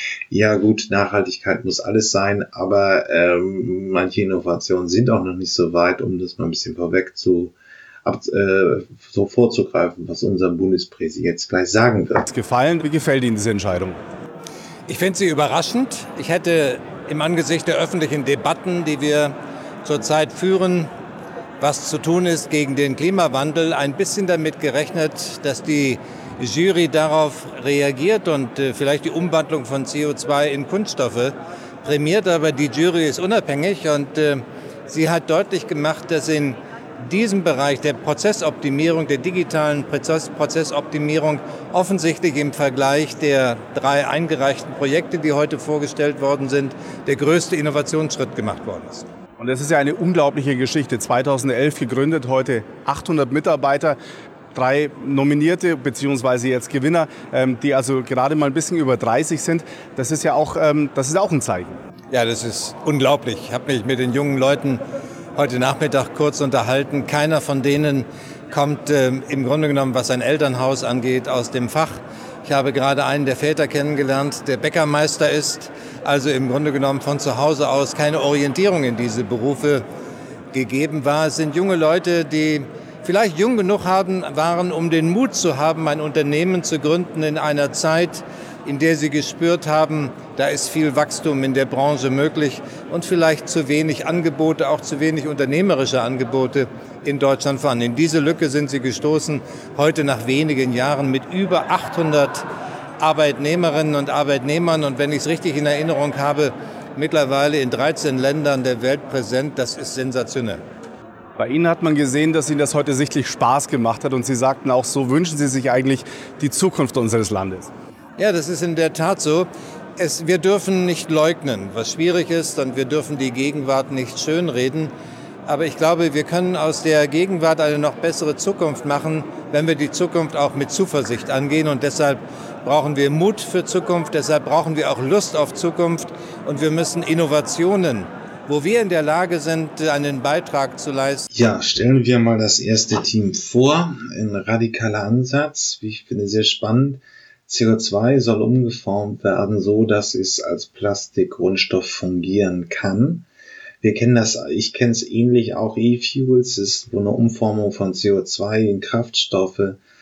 Ja gut, Nachhaltigkeit muss alles sein, aber ähm, manche Innovationen sind auch noch nicht so weit, um das mal ein bisschen vorweg zu ab, äh, so vorzugreifen, was unser Bundespräsident jetzt gleich sagen wird. Gefallen? Wie gefällt Ihnen diese Entscheidung? Ich finde sie überraschend. Ich hätte im Angesicht der öffentlichen Debatten, die wir zurzeit führen, was zu tun ist gegen den Klimawandel, ein bisschen damit gerechnet, dass die Jury darauf reagiert und äh, vielleicht die Umwandlung von C O zwei in Kunststoffe prämiert. Aber die Jury ist unabhängig und äh, sie hat deutlich gemacht, dass in diesem Bereich der Prozessoptimierung, der digitalen Prozess, Prozessoptimierung offensichtlich im Vergleich der drei eingereichten Projekte, die heute vorgestellt worden sind, der größte Innovationsschritt gemacht worden ist. Und das ist ja eine unglaubliche Geschichte. zweitausendelf gegründet, heute achthundert Mitarbeiter, drei Nominierte bzw. jetzt Gewinner, ähm, die also gerade mal ein bisschen über dreißig sind. Das ist ja auch, ähm, das ist auch ein Zeichen. Ja, das ist unglaublich. Ich habe mich mit den jungen Leuten heute Nachmittag kurz unterhalten. Keiner von denen kommt äh, im Grunde genommen, was ein Elternhaus angeht, aus dem Fach. Ich habe gerade einen der Väter kennengelernt, der Bäckermeister ist, also im Grunde genommen von zu Hause aus keine Orientierung in diese Berufe gegeben war. Es sind junge Leute, die vielleicht jung genug haben, waren, um den Mut zu haben, ein Unternehmen zu gründen in einer Zeit, in der sie gespürt haben, da ist viel Wachstum in der Branche möglich und vielleicht zu wenig Angebote, auch zu wenig unternehmerische Angebote in Deutschland vorhanden. In diese Lücke sind sie gestoßen, heute nach wenigen Jahren mit über achthundert Arbeitnehmerinnen und Arbeitnehmern und wenn ich es richtig in Erinnerung habe, mittlerweile in dreizehn Ländern der Welt präsent. Das ist sensationell. Bei Ihnen hat man gesehen, dass Ihnen das heute sichtlich Spaß gemacht hat und Sie sagten auch, so wünschen Sie sich eigentlich die Zukunft unseres Landes. Ja, das ist in der Tat so. Es, wir dürfen nicht leugnen, was schwierig ist, und wir dürfen die Gegenwart nicht schönreden. Aber ich glaube, wir können aus der Gegenwart eine noch bessere Zukunft machen, wenn wir die Zukunft auch mit Zuversicht angehen. Und deshalb brauchen wir Mut für Zukunft, deshalb brauchen wir auch Lust auf Zukunft. Und wir müssen Innovationen, wo wir in der Lage sind, einen Beitrag zu leisten. Ja, stellen wir mal das erste Team vor. Ein radikaler Ansatz, wie ich finde, sehr spannend. C O zwei soll umgeformt werden, so dass es als Plastikgrundstoff fungieren kann. Wir kennen das, ich kenne es ähnlich, auch E-Fuels, ist wo eine Umformung von C O zwei in Kraftstoffe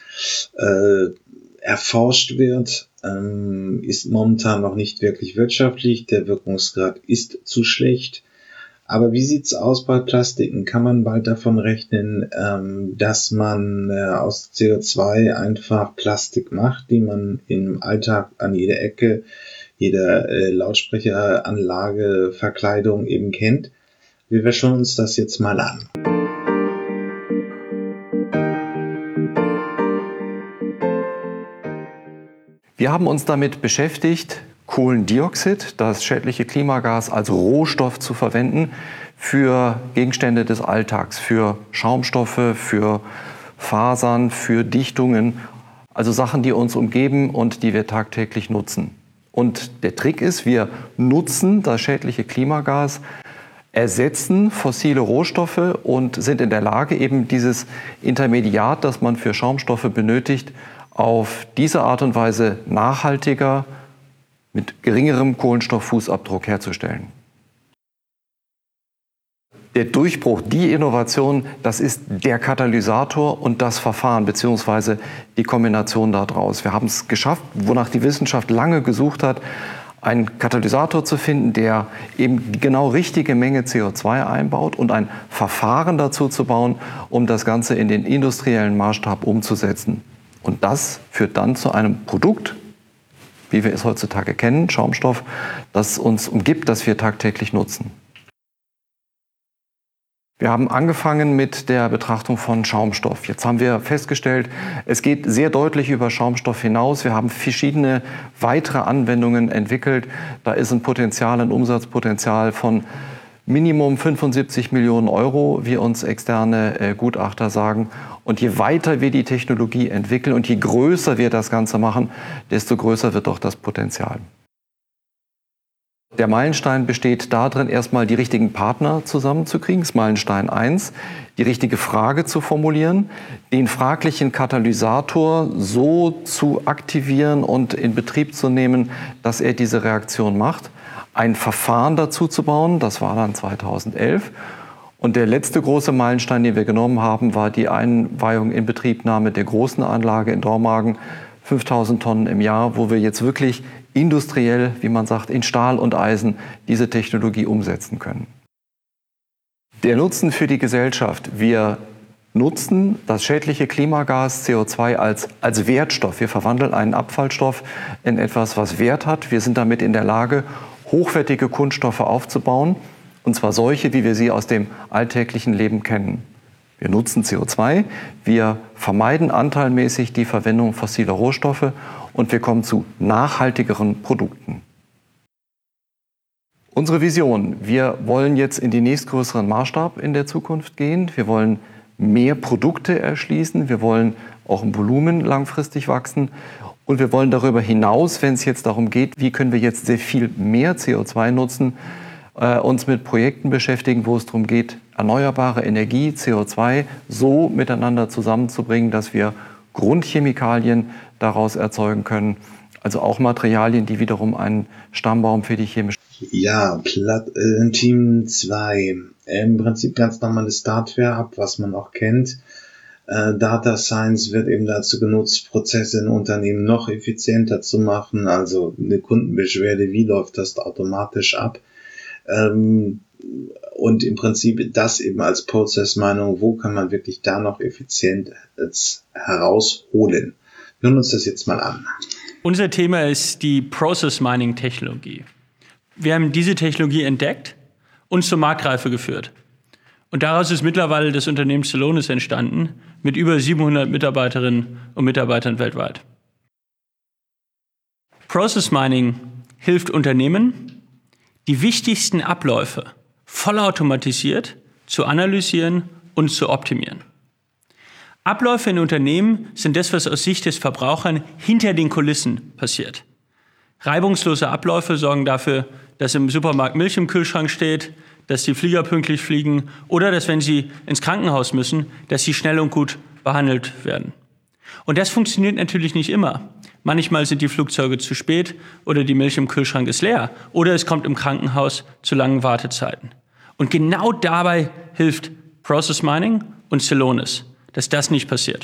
äh, erforscht wird, ähm, ist momentan noch nicht wirklich wirtschaftlich, der Wirkungsgrad ist zu schlecht. Aber wie sieht's aus bei Plastiken? Kann man bald davon rechnen, ähm, dass man äh, aus C O zwei einfach Plastik macht, die man im Alltag an jeder Ecke, jeder äh, Lautsprecheranlage, Verkleidung eben kennt? Wir schauen uns das jetzt mal an. Wir haben uns damit beschäftigt, Kohlendioxid, das schädliche Klimagas, als Rohstoff zu verwenden für Gegenstände des Alltags, für Schaumstoffe, für Fasern, für Dichtungen, also Sachen, die uns umgeben und die wir tagtäglich nutzen. Und der Trick ist, wir nutzen das schädliche Klimagas, ersetzen fossile Rohstoffe und sind in der Lage, eben dieses Intermediat, das man für Schaumstoffe benötigt, auf diese Art und Weise nachhaltiger, mit geringerem Kohlenstofffußabdruck herzustellen. Der Durchbruch, die Innovation, das ist der Katalysator und das Verfahren bzw. die Kombination daraus. Wir haben es geschafft, wonach die Wissenschaft lange gesucht hat, einen Katalysator zu finden, der eben die genau richtige Menge C O zwei einbaut und ein Verfahren dazu zu bauen, um das Ganze in den industriellen Maßstab umzusetzen. Und das führt dann zu einem Produkt, wie wir es heutzutage kennen, Schaumstoff, das uns umgibt, das wir tagtäglich nutzen. Wir haben angefangen mit der Betrachtung von Schaumstoff. Jetzt haben wir festgestellt, es geht sehr deutlich über Schaumstoff hinaus. Wir haben verschiedene weitere Anwendungen entwickelt. Da ist ein Potenzial, ein Umsatzpotenzial von Minimum fünfundsiebzig Millionen Euro, wie uns externe äh, Gutachter sagen. Und je weiter wir die Technologie entwickeln und je größer wir das Ganze machen, desto größer wird auch das Potenzial. Der Meilenstein besteht darin, erstmal die richtigen Partner zusammenzukriegen, das ist Meilenstein eins, die richtige Frage zu formulieren, den fraglichen Katalysator so zu aktivieren und in Betrieb zu nehmen, dass er diese Reaktion macht, ein Verfahren dazu zu bauen, das war dann zweitausendelf. Und der letzte große Meilenstein, den wir genommen haben, war die Einweihung in Betriebnahme der großen Anlage in Dormagen, fünftausend Tonnen im Jahr, wo wir jetzt wirklich industriell, wie man sagt, in Stahl und Eisen diese Technologie umsetzen können. Der Nutzen für die Gesellschaft. Wir nutzen das schädliche Klimagas C O zwei als, als Wertstoff. Wir verwandeln einen Abfallstoff in etwas, was Wert hat. Wir sind damit in der Lage, hochwertige Kunststoffe aufzubauen, und zwar solche, wie wir sie aus dem alltäglichen Leben kennen. Wir nutzen C O zwei, wir vermeiden anteilmäßig die Verwendung fossiler Rohstoffe und wir kommen zu nachhaltigeren Produkten. Unsere Vision: Wir wollen jetzt in den nächstgrößeren Maßstab in der Zukunft gehen. Wir wollen mehr Produkte erschließen. Wir wollen auch im Volumen langfristig wachsen. Und wir wollen darüber hinaus, wenn es jetzt darum geht, wie können wir jetzt sehr viel mehr C O zwei nutzen, äh, uns mit Projekten beschäftigen, wo es darum geht, erneuerbare Energie, C O zwei, so miteinander zusammenzubringen, dass wir Grundchemikalien daraus erzeugen können. Also auch Materialien, die wiederum einen Stammbaum für die chemische... Ja, Plat äh, Team zwei. Im Prinzip ganz normales Startware-Up, was man auch kennt. Äh, Data Science wird eben dazu genutzt, Prozesse in Unternehmen noch effizienter zu machen. Also eine Kundenbeschwerde, wie läuft das automatisch ab? Ähm, und im Prinzip das eben als Prozessmeinung, wo kann man wirklich da noch effizient herausholen? Wir hören uns das jetzt mal an. Unser Thema ist die Process Mining Technologie. Wir haben diese Technologie entdeckt und zur Marktreife geführt. Und daraus ist mittlerweile das Unternehmen Celonis entstanden, mit über siebenhundert Mitarbeiterinnen und Mitarbeitern weltweit. Process Mining hilft Unternehmen, die wichtigsten Abläufe vollautomatisiert zu analysieren und zu optimieren. Abläufe in Unternehmen sind das, was aus Sicht des Verbrauchers hinter den Kulissen passiert. Reibungslose Abläufe sorgen dafür, dass im Supermarkt Milch im Kühlschrank steht, dass die Flieger pünktlich fliegen oder dass, wenn sie ins Krankenhaus müssen, dass sie schnell und gut behandelt werden. Und das funktioniert natürlich nicht immer. Manchmal sind die Flugzeuge zu spät oder die Milch im Kühlschrank ist leer oder es kommt im Krankenhaus zu langen Wartezeiten. Und genau dabei hilft Process Mining und Celonis, dass das nicht passiert.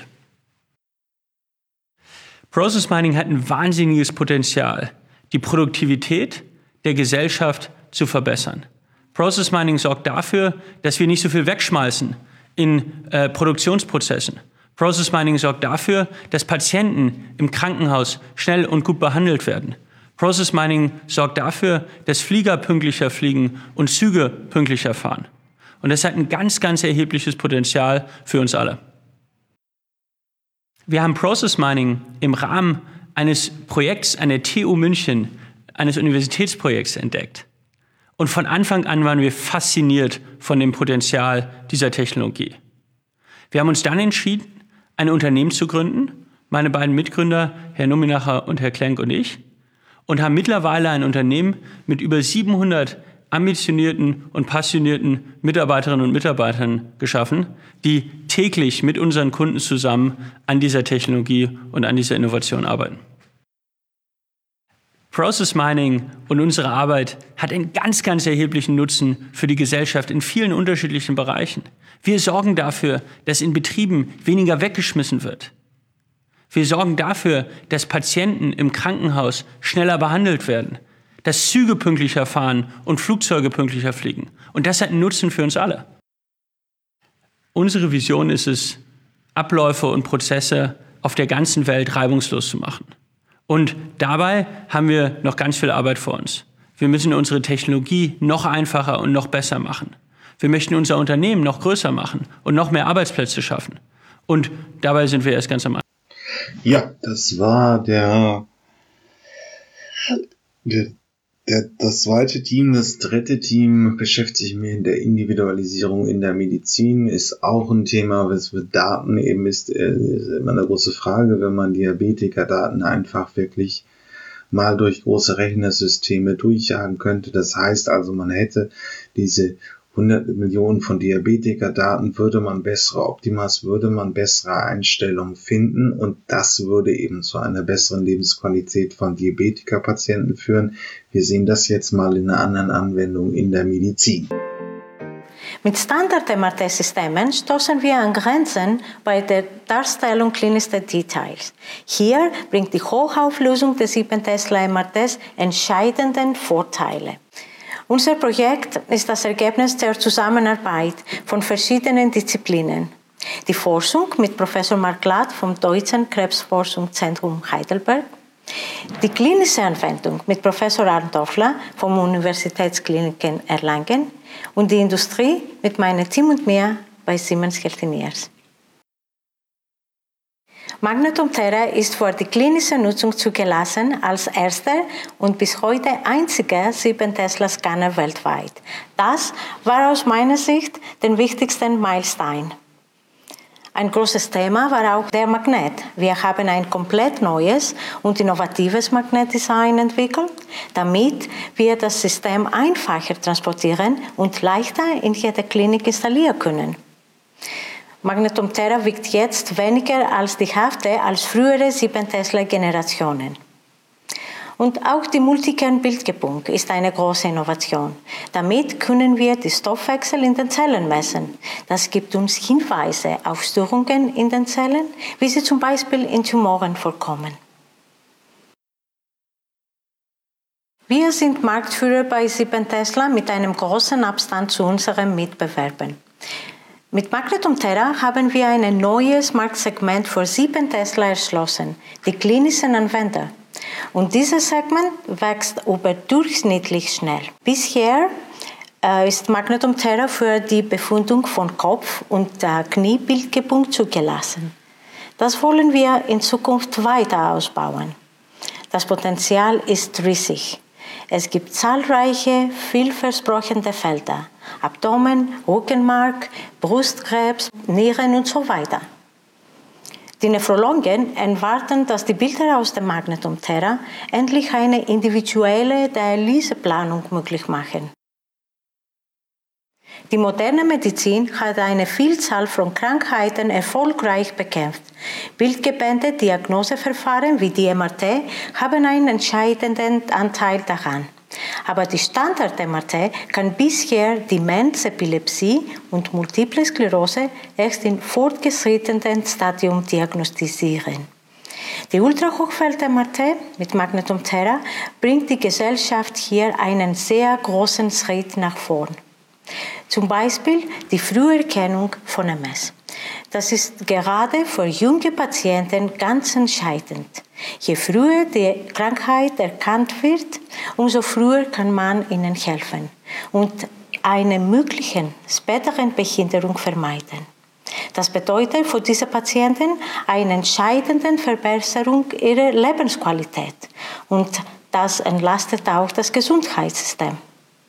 Process Mining hat ein wahnsinniges Potenzial, die Produktivität der Gesellschaft zu verbessern. Process Mining sorgt dafür, dass wir nicht so viel wegschmeißen in äh, Produktionsprozessen. Process Mining sorgt dafür, dass Patienten im Krankenhaus schnell und gut behandelt werden. Process Mining sorgt dafür, dass Flieger pünktlicher fliegen und Züge pünktlicher fahren. Und das hat ein ganz, ganz erhebliches Potenzial für uns alle. Wir haben Process Mining im Rahmen eines Projekts an der T U München, eines Universitätsprojekts entdeckt. Und von Anfang an waren wir fasziniert von dem Potenzial dieser Technologie. Wir haben uns dann entschieden, ein Unternehmen zu gründen, meine beiden Mitgründer, Herr Numinacher und Herr Klenk und ich, und haben mittlerweile ein Unternehmen mit über siebenhundert ambitionierten und passionierten Mitarbeiterinnen und Mitarbeitern geschaffen, die täglich mit unseren Kunden zusammen an dieser Technologie und an dieser Innovation arbeiten. Process Mining und unsere Arbeit hat einen ganz, ganz erheblichen Nutzen für die Gesellschaft in vielen unterschiedlichen Bereichen. Wir sorgen dafür, dass in Betrieben weniger weggeschmissen wird. Wir sorgen dafür, dass Patienten im Krankenhaus schneller behandelt werden, dass Züge pünktlicher fahren und Flugzeuge pünktlicher fliegen. Und das hat einen Nutzen für uns alle. Unsere Vision ist es, Abläufe und Prozesse auf der ganzen Welt reibungslos zu machen. Und dabei haben wir noch ganz viel Arbeit vor uns. Wir müssen unsere Technologie noch einfacher und noch besser machen. Wir möchten unser Unternehmen noch größer machen und noch mehr Arbeitsplätze schaffen. Und dabei sind wir erst ganz am Anfang. Ja, das war der, der, der das zweite Team. Das dritte Team beschäftigt sich mit der Individualisierung in der Medizin. Ist auch ein Thema, was mit Daten eben ist, ist immer eine große Frage, wenn man Diabetiker-Daten einfach wirklich mal durch große Rechnersysteme durchjagen könnte. Das heißt also, man hätte diese hundert Millionen von Diabetikerdaten, würde man bessere Optimas, würde man bessere Einstellungen finden und das würde eben zu einer besseren Lebensqualität von Diabetikerpatienten führen. Wir sehen das jetzt mal in einer anderen Anwendung in der Medizin. Mit Standard-M R T-Systemen stoßen wir an Grenzen bei der Darstellung klinischster Details. Hier bringt die Hochauflösung des sieben Tesla M R Ts entscheidende Vorteile. Unser Projekt ist das Ergebnis der Zusammenarbeit von verschiedenen Disziplinen. Die Forschung mit Professor Mark Ladd vom Deutschen Krebsforschungszentrum Heidelberg, die klinische Anwendung mit Professor Arndt Toffler vom Universitätskliniken Erlangen und die Industrie mit meinem Team und mir bei Siemens Healthineers. Magnetom Terra ist für die klinische Nutzung zugelassen als erster und bis heute einziger sieben Tesla Scanner weltweit. Das war aus meiner Sicht der wichtigste Meilenstein. Ein großes Thema war auch der Magnet. Wir haben ein komplett neues und innovatives Magnetdesign entwickelt, damit wir das System einfacher transportieren und leichter in jeder Klinik installieren können. Magnetom Terra wiegt jetzt weniger als die Hälfte als frühere sieben Tesla-Generationen. Und auch die Multikern-Bildgebung ist eine große Innovation. Damit können wir die Stoffwechsel in den Zellen messen. Das gibt uns Hinweise auf Störungen in den Zellen, wie sie zum Beispiel in Tumoren vorkommen. Wir sind Marktführer bei sieben Tesla mit einem großen Abstand zu unseren Mitbewerbern. Mit Magnetom Terra haben wir ein neues Marktsegment für sieben Tesla erschlossen, die klinischen Anwender. Und dieses Segment wächst überdurchschnittlich schnell. Bisher äh, ist Magnetom Terra für die Befundung von Kopf- und äh, Kniebildgebung zugelassen. Das wollen wir in Zukunft weiter ausbauen. Das Potenzial ist riesig. Es gibt zahlreiche, vielversprechende Felder. Abdomen, Rückenmark, Brustkrebs, Nieren und so weiter. Die Nephrologen erwarten, dass die Bilder aus dem Magnetom Terra endlich eine individuelle Dialyseplanung möglich machen. Die moderne Medizin hat eine Vielzahl von Krankheiten erfolgreich bekämpft. Bildgebende Diagnoseverfahren wie die M R T haben einen entscheidenden Anteil daran. Aber die Standard-M R T kann bisher Demenz, Epilepsie und Multiple Sklerose erst im fortgeschrittenen Stadium diagnostizieren. Die Ultrahochfeld-M R T mit Magnetom Terra bringt die Gesellschaft hier einen sehr großen Schritt nach vorn. Zum Beispiel die Früherkennung von M S. Das ist gerade für junge Patienten ganz entscheidend. Je früher die Krankheit erkannt wird, umso früher kann man ihnen helfen und eine mögliche spätere Behinderung vermeiden. Das bedeutet für diese Patienten eine entscheidende Verbesserung ihrer Lebensqualität und das entlastet auch das Gesundheitssystem.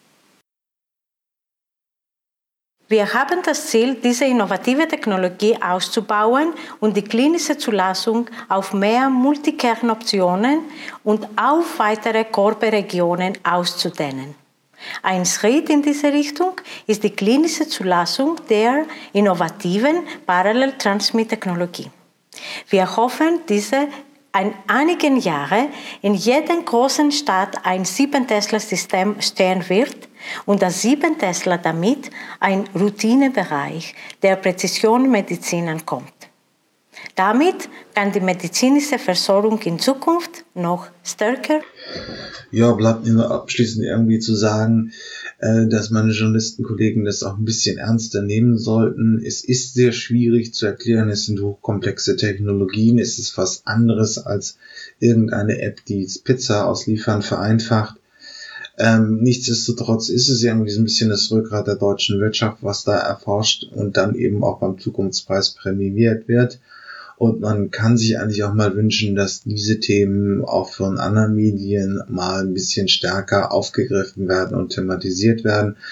Wir haben das Ziel, diese innovative Technologie auszubauen und die klinische Zulassung auf mehr Multikernoptionen und auf weitere Körperregionen auszudehnen. Ein Schritt in diese Richtung ist die klinische Zulassung der innovativen Parallel-Transmit-Technologie. Wir hoffen, diese in einigen Jahren in jeder großen Stadt ein sieben Tesla-System stehen wird und das sieben Tesla damit ein Routinebereich der Präzisionmedizin ankommt. Damit kann die medizinische Versorgung in Zukunft noch stärker. Ja, bleibt mir nur abschließend irgendwie zu sagen, äh, dass meine Journalistenkollegen das auch ein bisschen ernster nehmen sollten. Es ist sehr schwierig zu erklären, es sind hochkomplexe Technologien, es ist was anderes als irgendeine App, die Pizza ausliefern vereinfacht. Ähm, nichtsdestotrotz ist es irgendwie so ein bisschen das Rückgrat der deutschen Wirtschaft, was da erforscht und dann eben auch beim Zukunftspreis prämiert wird. Und man kann sich eigentlich auch mal wünschen, dass diese Themen auch von anderen Medien mal ein bisschen stärker aufgegriffen werden und thematisiert werden.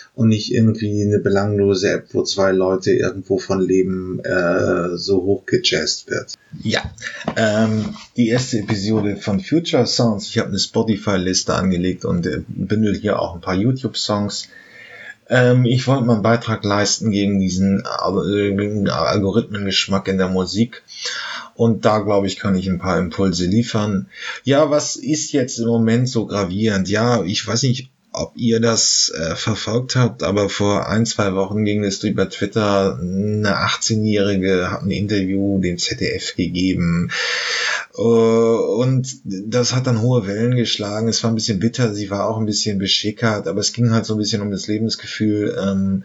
und nicht irgendwie eine belanglose App, wo zwei Leute irgendwo von leben, äh, so hochgejazzt wird. Ja, ähm, die erste Episode von Future Sounds. Ich habe eine Spotify-Liste angelegt und äh, bündel hier auch ein paar YouTube-Songs. Ähm, ich wollte mal einen Beitrag leisten gegen diesen äh, Algorithmengeschmack in der Musik. Und da, glaube ich, kann ich ein paar Impulse liefern. Ja, was ist jetzt im Moment so gravierend? Ja, ich weiß nicht, ob ihr das äh, verfolgt habt, aber vor ein, zwei Wochen ging es über Twitter. Eine achtzehnjährige hat ein Interview dem Z D F gegeben. Äh, und das hat dann hohe Wellen geschlagen. Es war ein bisschen bitter, sie war auch ein bisschen beschickert, aber es ging halt so ein bisschen um das Lebensgefühl, ähm,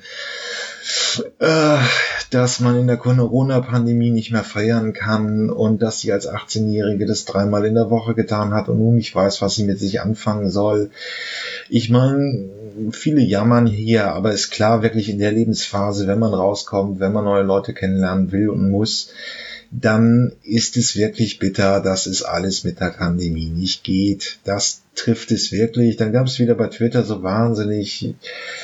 äh, dass man in der Corona-Pandemie nicht mehr feiern kann und dass sie als achtzehnjährige das dreimal in der Woche getan hat und nun nicht weiß, was sie mit sich anfangen soll. Ich meine, viele jammern hier, aber ist klar, wirklich in der Lebensphase, wenn man rauskommt, wenn man neue Leute kennenlernen will und muss, dann ist es wirklich bitter, dass es alles mit der Pandemie nicht geht. Das trifft es wirklich. Dann gab es wieder bei Twitter so wahnsinnig,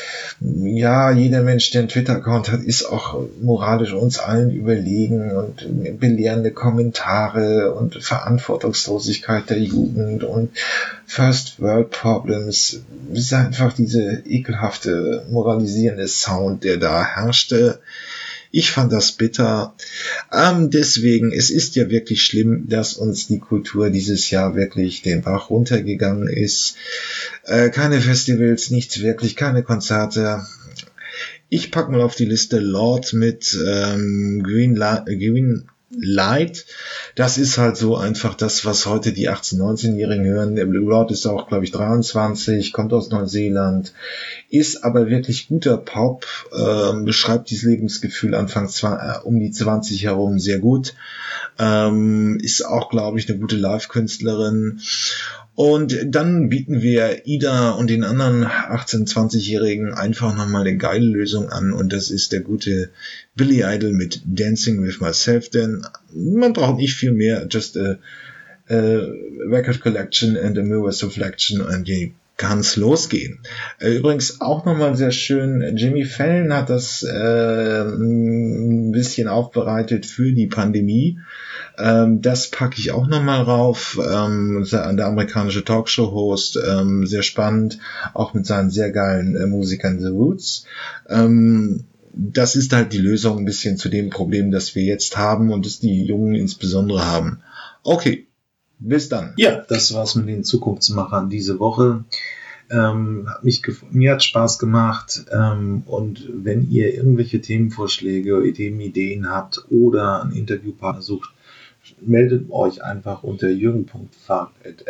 ja, jeder Mensch, der einen Twitter-Account hat, ist auch moralisch uns allen überlegen und belehrende Kommentare und Verantwortungslosigkeit der Jugend und First World Problems. Es ist einfach diese ekelhafte, moralisierende Sound, der da herrschte. Ich fand das bitter. Ähm, deswegen, es ist ja wirklich schlimm, dass uns die Kultur dieses Jahr wirklich den Bach runtergegangen ist. Äh, keine Festivals, nichts wirklich, keine Konzerte. Ich pack mal auf die Liste Lord mit ähm, Green, La- Green Light. Das ist halt so einfach das, was heute die achtzehn-, neunzehnjährigen hören. Der Blue Lord ist auch, glaube ich, dreiundzwanzig, kommt aus Neuseeland, ist aber wirklich guter Pop, ähm, beschreibt dieses Lebensgefühl Anfang äh, um die zwanzig herum sehr gut, ähm, ist auch, glaube ich, eine gute Live-Künstlerin. Und dann bieten wir Ida und den anderen achtzehn-, zwanzigjährigen einfach nochmal eine geile Lösung an und das ist der gute Billy Idol mit Dancing with Myself, denn man braucht nicht viel mehr, just a, a record collection and a mirror's reflection und die kann's losgehen. Übrigens auch nochmal sehr schön, Jimmy Fallon hat das äh, ein bisschen aufbereitet für die Pandemie. Ähm, das packe ich auch nochmal rauf. Ähm, der amerikanische Talkshow-Host, ähm, sehr spannend, auch mit seinen sehr geilen äh, Musikern The Roots. Ähm, das ist halt die Lösung ein bisschen zu dem Problem, das wir jetzt haben und das die Jungen insbesondere haben. Okay, bis dann. Ja, das war's mit den Zukunftsmachern diese Woche. Ähm, hat mich gef- mir hat Spaß gemacht ähm, und wenn ihr irgendwelche Themenvorschläge, Ideen, Ideen habt oder einen Interviewpartner sucht, meldet euch einfach unter jürgen punkt fahrt at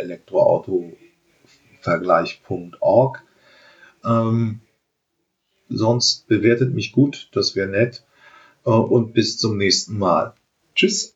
elektroautovergleich punkt org. Ähm, sonst bewertet mich gut, das wäre nett. Äh, und bis zum nächsten Mal. Tschüss.